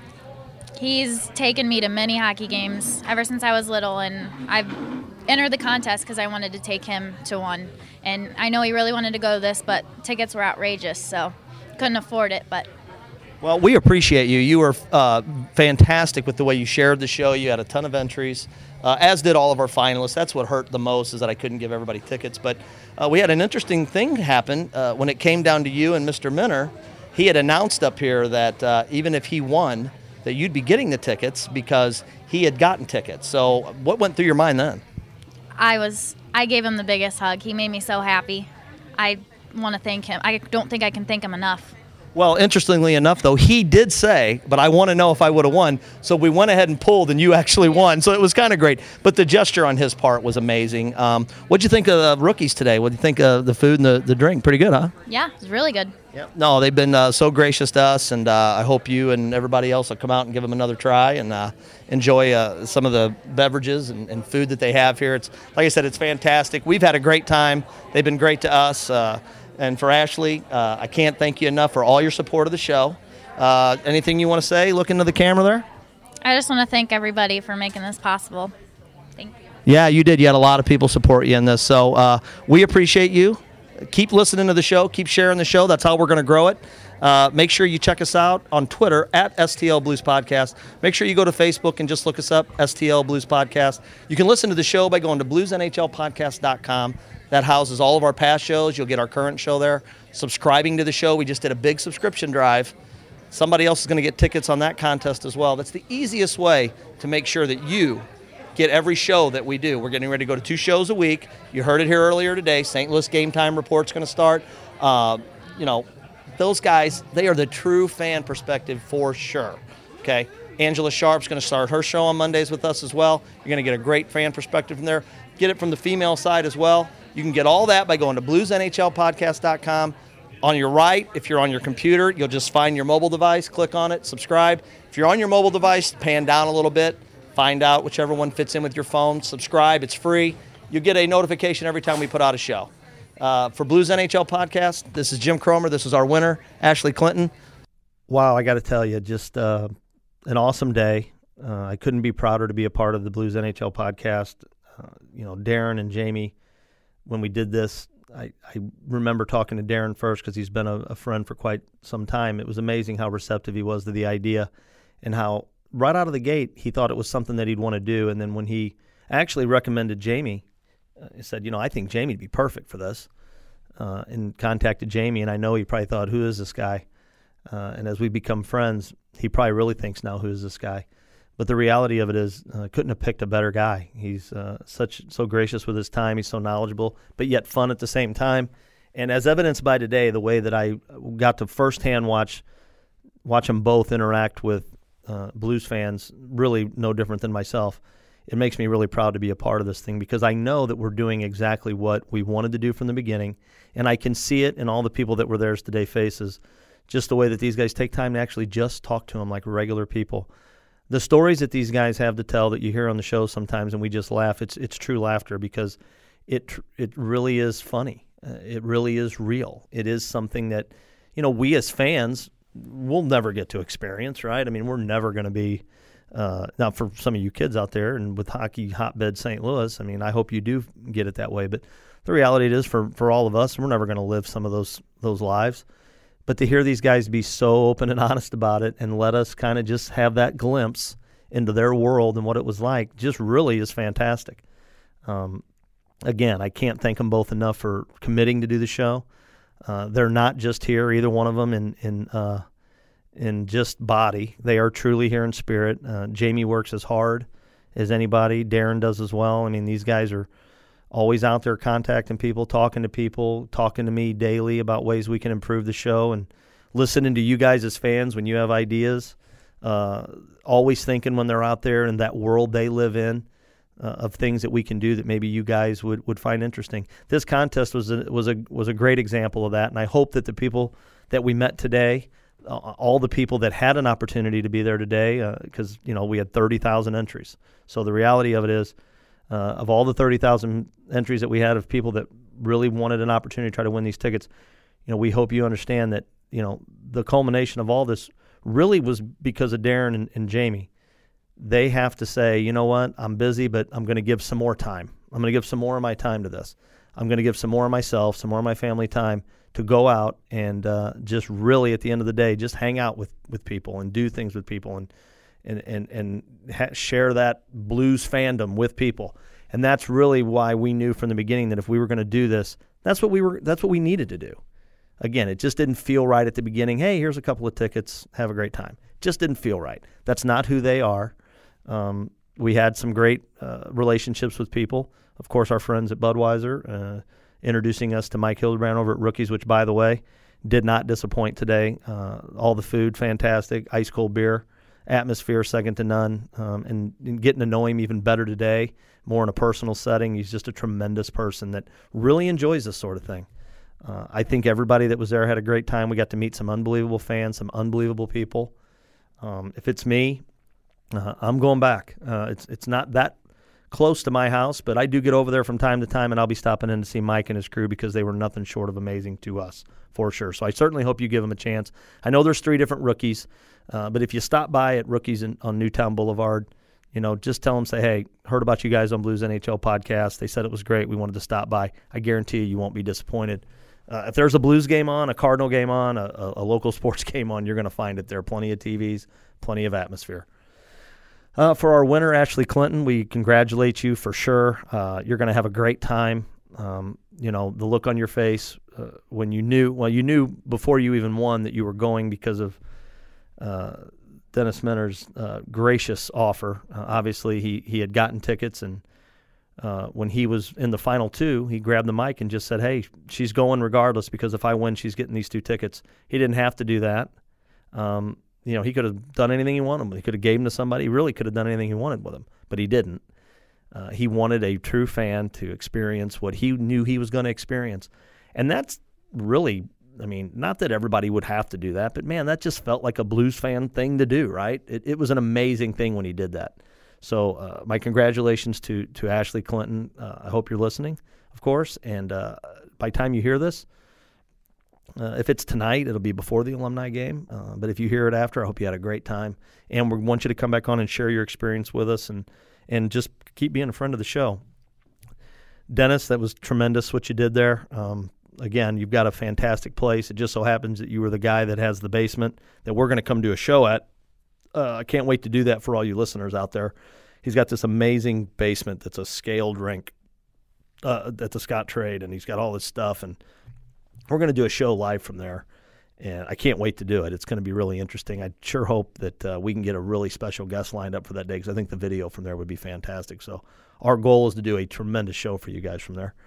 S15: He's taken me to many hockey games ever since I was little, and I've entered the contest because I wanted to take him to one. And I know he really wanted to go to this, but tickets were outrageous, so couldn't afford it. But
S5: well, we appreciate you. You were fantastic with the way you shared the show. You had a ton of entries, as did all of our finalists. That's what hurt the most, is that I couldn't give everybody tickets. But we had an interesting thing happen when it came down to you and Mr. Minner. He had announced up here that even if he won, that you'd be getting the tickets because he had gotten tickets. So what went through your mind then?
S15: I gave him the biggest hug. He made me so happy. I want to thank him. I don't think I can thank him enough.
S5: Well, interestingly enough, though, he did say, but I want to know if I would have won. So we went ahead and pulled, and you actually won. So it was kind of great. But the gesture on his part was amazing. What'd you think of the Rookies today? What did you think of the food and the drink? Pretty good, huh?
S15: Yeah, it was really good.
S5: Yeah. No, they've been so gracious to us, and I hope you and everybody else will come out and give them another try and enjoy some of the beverages and food that they have here. It's like I said, it's fantastic. We've had a great time. They've been great to us. And for Ashley, I can't thank you enough for all your support of the show. Anything you want to say? Look into the camera there.
S15: I just want to thank everybody for making this possible. Thank you.
S5: Yeah, you did. You had a lot of people support you in this. So we appreciate you. Keep listening to the show. Keep sharing the show. That's how we're going to grow it. Make sure you check us out on Twitter at STL Blues Podcast. Make sure you go to Facebook and just look us up, STL Blues Podcast. You can listen to the show by going to bluesnhlpodcast.com. That houses all of our past shows. You'll get our current show there. Subscribing to the show. We just did a big subscription drive. Somebody else is going to get tickets on that contest as well. That's the easiest way to make sure that you get every show that we do. We're getting ready to go to 2 shows a week. You heard it here earlier today. St. Louis Game Time Report's going to start. Those guys, they are the true fan perspective for sure. Okay, Angela Sharp's going to start her show on Mondays with us as well. You're going to get a great fan perspective from there. Get it from the female side as well. You can get all that by going to bluesnhlpodcast.com. On your right, if you're on your computer, you'll just find your mobile device, click on it, subscribe. If you're on your mobile device, pan down a little bit, find out whichever one fits in with your phone, subscribe, it's free. You get a notification every time we put out a show. For Blues NHL Podcast, this is Jim Cromer. This is our winner, Ashley Clinton. Wow, I got to tell you, just an awesome day. I couldn't be prouder to be a part of the Blues NHL Podcast. Darren and Jamie, when we did this, I remember talking to Darren first because he's been a friend for quite some time. It was amazing how receptive he was to the idea and how right out of the gate he thought it was something that he'd want to do. And then when he actually recommended Jamie, he said, I think Jamie would be perfect for this, and contacted Jamie. And I know he probably thought, who is this guy? And as we become friends, he probably really thinks now, who is this guy? But the reality of it is, couldn't have picked a better guy. He's so gracious with his time. He's so knowledgeable, but yet fun at the same time. And as evidenced by today, the way that I got to firsthand watch them both interact with Blues fans, really no different than myself, it makes me really proud to be a part of this thing because I know that we're doing exactly what we wanted to do from the beginning, and I can see it in all the people that were there today faces, just the way that these guys take time to actually just talk to them like regular people. The stories that these guys have to tell that you hear on the show sometimes and we just laugh, it's true laughter because it really is funny. It really is real. It is something that, we as fans will never get to experience, right? I mean, we're never going to be, now for some of you kids out there and with hockey hotbed St. Louis, I mean, I hope you do get it that way. But the reality is for all of us, we're never going to live some of those lives. But to hear these guys be so open and honest about it and let us kind of just have that glimpse into their world and what it was like just really is fantastic. Again, I can't thank them both enough for committing to do the show. They're not just here, either one of them, in just body. They are truly here in spirit. Jamie works as hard as anybody. Darren does as well. I mean, these guys are always out there contacting people, talking to me daily about ways we can improve the show and listening to you guys as fans when you have ideas, always thinking when they're out there in that world they live in of things that we can do that maybe you guys would find interesting. This contest was a great example of that, and I hope that the people that we met today, all the people that had an opportunity to be there today, because we had 30,000 entries. So the reality of it is, of all the 30,000 entries that we had of people that really wanted an opportunity to try to win these tickets, we hope you understand that, the culmination of all this really was because of Darren and Jamie. They have to say, you know what, I'm busy, but I'm going to give some more time. I'm going to give some more of my time to this. I'm going to give some more of myself, some more of my family time to go out and just really, at the end of the day, just hang out with people and do things with people and share that Blues fandom with people. And that's really why we knew from the beginning that if we were going to do this, that's what we needed to do. Again, it just didn't feel right at the beginning. Hey, here's a couple of tickets. Have a great time. It just didn't feel right. That's not who they are. We had some great relationships with people. Of course, our friends at Budweiser introducing us to Mike Hildebrand over at Rookies, which, by the way, did not disappoint today. All the food, fantastic. Ice cold beer. Atmosphere second to none, and getting to know him even better today, more in a personal setting. He's just a tremendous person that really enjoys this sort of thing. I think everybody that was there had a great time. We got to meet some unbelievable fans, some unbelievable people. If it's me, I'm going back. It's not that close to my house, but I do get over there from time to time, and I'll be stopping in to see Mike and his crew because they were nothing short of amazing to us, for sure. So I certainly hope you give them a chance. I know there's 3 different Rookies, but if you stop by at Rookies on Newtown Boulevard, just tell them, say, hey, heard about you guys on Blues NHL Podcast. They said it was great. We wanted to stop by. I guarantee you won't be disappointed. If there's a Blues game on, a Cardinal game on, a local sports game on, you're going to find it there. Plenty of TVs, plenty of atmosphere. For our winner, Ashley Clinton, we congratulate you for sure. You're going to have a great time. The look on your face when you knew before you even won that you were going because of Dennis Menner's gracious offer. Obviously, he had gotten tickets, and when he was in the final two, he grabbed the mic and just said, hey, she's going regardless, because if I win, she's getting these 2 tickets. He didn't have to do that. He could have done anything he wanted. He could have gave them to somebody. He really could have done anything he wanted with them, but he didn't. He wanted a true fan to experience what he knew he was going to experience. And that's really, not that everybody would have to do that, but, man, that just felt like a Blues fan thing to do, right? It was an amazing thing when he did that. So my congratulations to Ashley Clinton. I hope you're listening, of course. And by the time you hear this, if it's tonight, it'll be before the alumni game. But if you hear it after, I hope you had a great time. And we want you to come back on and share your experience with us and just keep being a friend of the show. Dennis, that was tremendous what you did there. Again, you've got a fantastic place. It just so happens that you were the guy that has the basement that we're going to come do a show at. I can't wait to do that for all you listeners out there. He's got this amazing basement that's a scaled rink at the Scottrade, and he's got all this stuff, and we're going to do a show live from there, and I can't wait to do it. It's going to be really interesting. I sure hope that we can get a really special guest lined up for that day, because I think the video from there would be fantastic. So our goal is to do a tremendous show for you guys from there.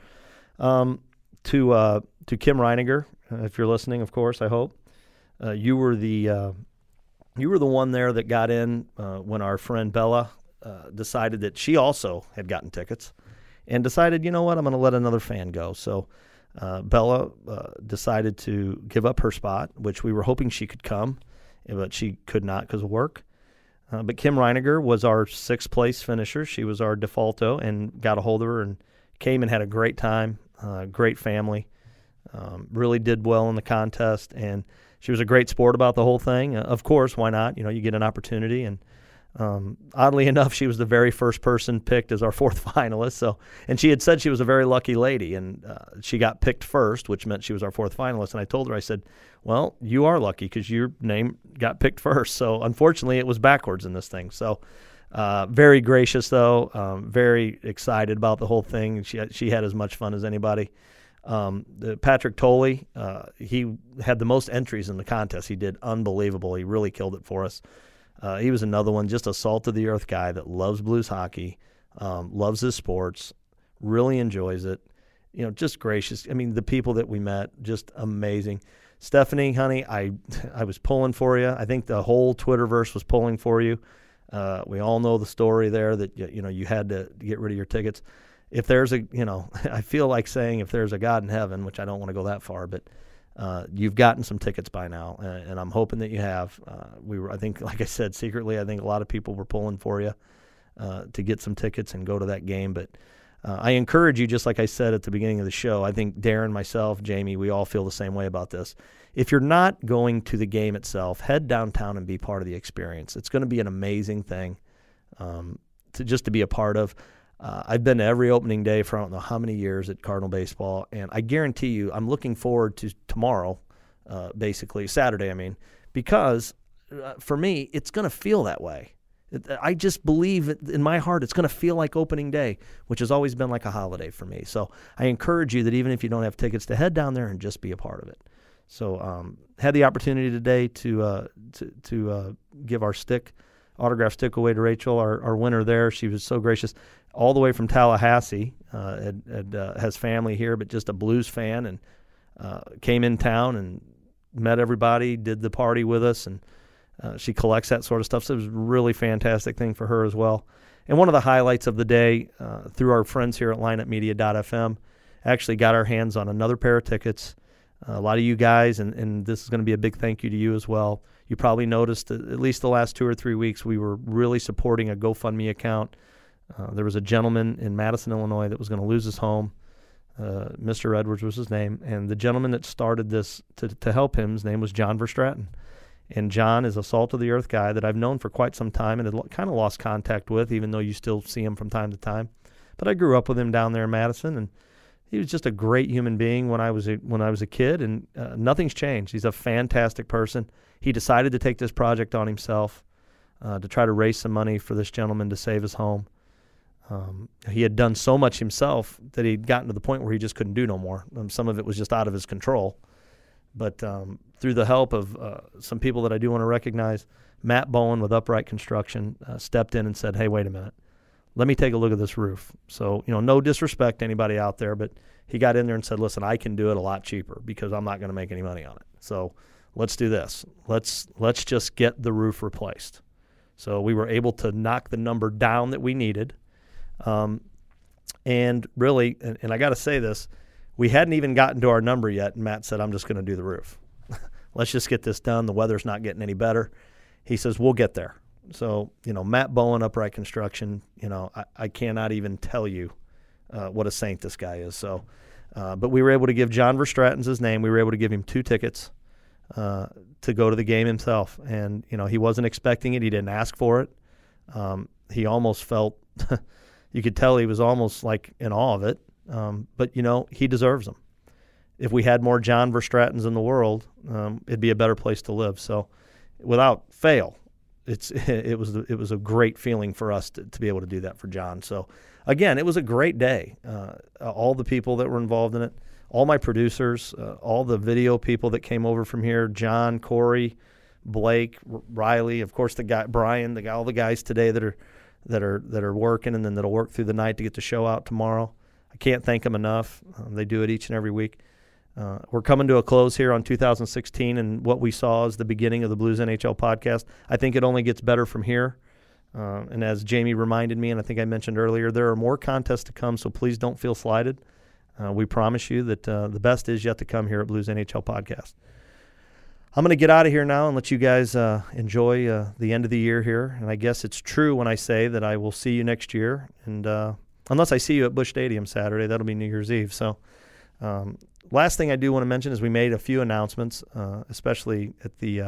S5: To Kim Reiniger, if you're listening, of course, I hope. You were the one there that got in when our friend Bella decided that she also had gotten tickets and decided, you know what, I'm going to let another fan go. So Bella decided to give up her spot, which we were hoping she could come, but she could not because of work. But Kim Reiniger was our 6th place finisher. She was our defaulto, and got a hold of her and came and had a great time, great family, really did well in the contest, and she was a great sport about the whole thing. Of course, why not? You get an opportunity, and oddly enough, she was the very first person picked as our 4th finalist. So, and she had said she was a very lucky lady, and she got picked first, which meant she was our 4th finalist. And I told her, I said, well, you are lucky because your name got picked first. So unfortunately, it was backwards in this thing. So very gracious, though, very excited about the whole thing. She had as much fun as anybody. Patrick Tolley, he had the most entries in the contest. He did unbelievable. He really killed it for us. He was another one, just a salt-of-the-earth guy that loves Blues hockey, loves his sports, really enjoys it. Just gracious. The people that we met, just amazing. Stephanie, honey, I was pulling for you. I think the whole Twitterverse was pulling for you. We all know the story there that, you had to get rid of your tickets. If there's I feel like saying if there's a God in heaven, which I don't want to go that far, but you've gotten some tickets by now, and I'm hoping that you have. I think, like I said, secretly, I think a lot of people were pulling for you to get some tickets and go to that game. But I encourage you, just like I said at the beginning of the show, I think Darren, myself, Jamie, we all feel the same way about this. If you're not going to the game itself, head downtown and be part of the experience. It's going to be an amazing thing to be a part of. I've been to every opening day for I don't know how many years at Cardinal Baseball, and I guarantee you I'm looking forward to tomorrow, basically Saturday, because for me it's going to feel that way. I just believe in my heart it's going to feel like opening day, which has always been like a holiday for me. So I encourage you that even if you don't have tickets, to head down there and just be a part of it. So had the opportunity today to give our autograph stick away to Rachel, our winner there. She was so gracious, all the way from Tallahassee, has family here, but just a Blues fan, and came in town and met everybody, did the party with us, and she collects that sort of stuff. So it was a really fantastic thing for her as well. And one of the highlights of the day, through our friends here at lineupmedia.fm, actually got our hands on another pair of tickets. A lot of you guys, and this is going to be a big thank you to you as well. You probably noticed that at least the last 2 or 3 weeks we were really supporting a GoFundMe account. There was a gentleman in Madison, Illinois that was going to lose his home. Mr. Edwards was his name. And the gentleman that started this to help him, his name was John Verstraeten. And John is a salt-of-the-earth guy that I've known for quite some time and had kind of lost contact with, even though you still see him from time to time. But I grew up with him down there in Madison, and he was just a great human being when I was a kid, and nothing's changed. He's a fantastic person. He decided to take this project on himself to try to raise some money for this gentleman to save his home. He had done so much himself that he'd gotten to the point where he just couldn't do no more. Some of it was just out of his control. But through the help of some people that I do want to recognize, Matt Bowen with Upright Construction stepped in and said, hey, wait a minute. Let me take a look at this roof. So, no disrespect to anybody out there, but he got in there and said, listen, I can do it a lot cheaper because I'm not going to make any money on it. So let's do this. Let's just get the roof replaced. So we were able to knock the number down that we needed. And really, and I got to say this, we hadn't even gotten to our number yet, and Matt said, I'm just going to do the roof. Let's just get this done. The weather's not getting any better. He says, we'll get there. So, Matt Bowen, Upright Construction, I cannot even tell you what a saint this guy is. So, but we were able to give John Verstratten's his name. We were able to give him 2 tickets to go to the game himself. And, he wasn't expecting it. He didn't ask for it. He almost felt, you could tell he was almost like in awe of it. But, he deserves them. If we had more John Verstratten's in the world, it'd be a better place to live. So without fail, it was a great feeling for us to be able to do that for John. So again, it was a great day. All the people that were involved in it, all my producers, all the video people that came over from here, John, Corey, Blake, Riley, of course the guy Brian, all the guys today that are working and then that'll work through the night to get the show out tomorrow. I can't thank them enough. They do it each and every week. We're coming to a close here on 2016, and what we saw is the beginning of the Blues NHL podcast. I think it only gets better from here. And as Jamie reminded me, and I think I mentioned earlier, there are more contests to come, so please don't feel slighted. We promise you that the best is yet to come here at Blues NHL podcast. I'm going to get out of here now and let you guys enjoy the end of the year here. And I guess it's true when I say that I will see you next year. And unless I see you at Busch Stadium Saturday, that'll be New Year's Eve. So last thing I do want to mention is we made a few announcements, especially at the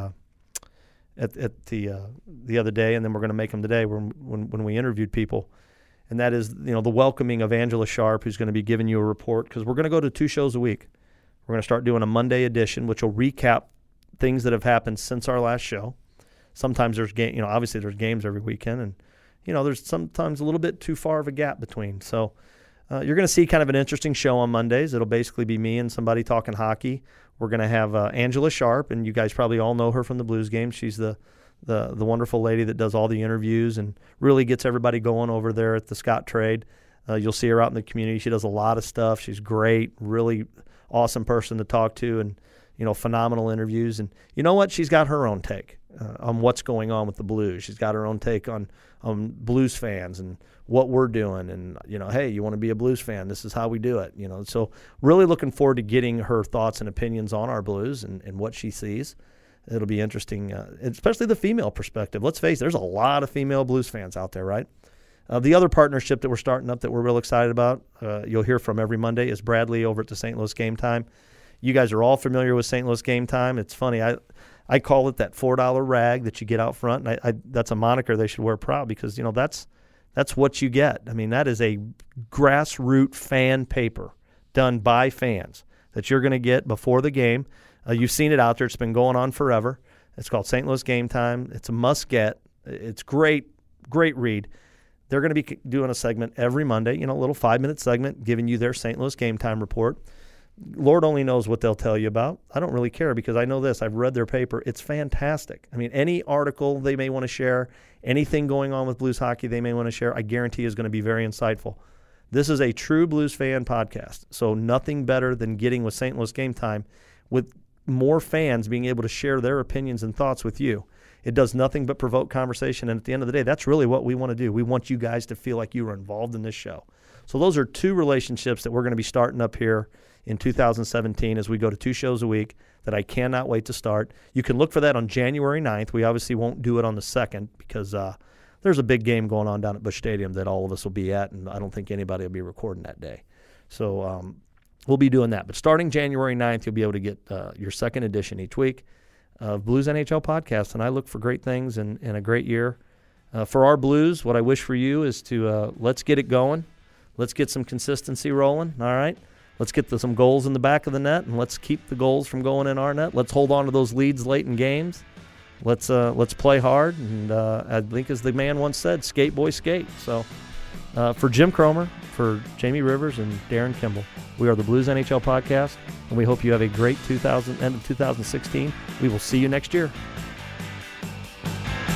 S5: other day, and then we're going to make them today when we interviewed people. And that is, the welcoming of Angela Sharp, who's going to be giving you a report, because we're going to go to 2 shows a week. We're going to start doing a Monday edition, which will recap things that have happened since our last show. Sometimes there's obviously there's games every weekend, and there's sometimes a little bit too far of a gap between. So you're going to see kind of an interesting show on Mondays. It'll basically be me and somebody talking hockey. We're going to have Angela Sharp, and you guys probably all know her from the Blues game. She's the wonderful lady that does all the interviews and really gets everybody going over there at the Scott Trade. You'll see her out in the community. She does a lot of stuff. She's great, really awesome person to talk to, and phenomenal interviews. And you know what? She's got her own take on what's going on with the Blues. She's got her own take on Blues fans and what we're doing. And, hey, you want to be a Blues fan, this is how we do it. So really looking forward to getting her thoughts and opinions on our Blues and what she sees. It'll be interesting, especially the female perspective. Let's face it, there's a lot of female Blues fans out there, right? The other partnership that we're starting up that we're real excited about, you'll hear from every Monday, is Bradley over at the St. Louis Game Time. You guys are all familiar with St. Louis Game Time. It's funny. I call it that $4 rag that you get out front, and that's a moniker they should wear proud, because that's what you get. I mean, that is a grassroots fan paper done by fans that you're going to get before the game. You've seen it out there. It's been going on forever. It's called St. Louis Game Time. It's a must-get. It's great read. They're going to be doing a segment every Monday, a little 5-minute segment giving you their St. Louis Game Time report. Lord only knows what they'll tell you about. I don't really care, because I know this. I've read their paper. It's fantastic. I mean, any article they may want to share, anything going on with Blues hockey they may want to share, I guarantee is going to be very insightful. This is a true Blues fan podcast, so nothing better than getting with St. Louis Game Time with more fans being able to share their opinions and thoughts with you. It does nothing but provoke conversation, and at the end of the day, that's really what we want to do. We want you guys to feel like you are involved in this show. So those are 2 relationships that we're going to be starting up here in 2017 as we go to 2 shows a week that I cannot wait to start. You can look for that on January 9th. We obviously won't do it on the 2nd because there's a big game going on down at Busch Stadium that all of us will be at, and I don't think anybody will be recording that day. So we'll be doing that. But starting January 9th, you'll be able to get your 2nd edition each week of Blues NHL Podcast, and I look for great things and a great year. For our Blues, what I wish for you is to let's get it going. Let's get some consistency rolling, all right? Let's get some goals in the back of the net, and let's keep the goals from going in our net. Let's hold on to those leads late in games. Let's play hard, and I think as the man once said, skate, boy, skate. So for Jim Cromer, for Jamie Rivers, and Darren Kimball, we are the Blues NHL Podcast, and we hope you have a great end of 2016. We will see you next year.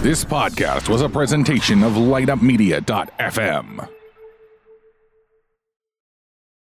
S1: This podcast was a presentation of LightUpMedia.fm.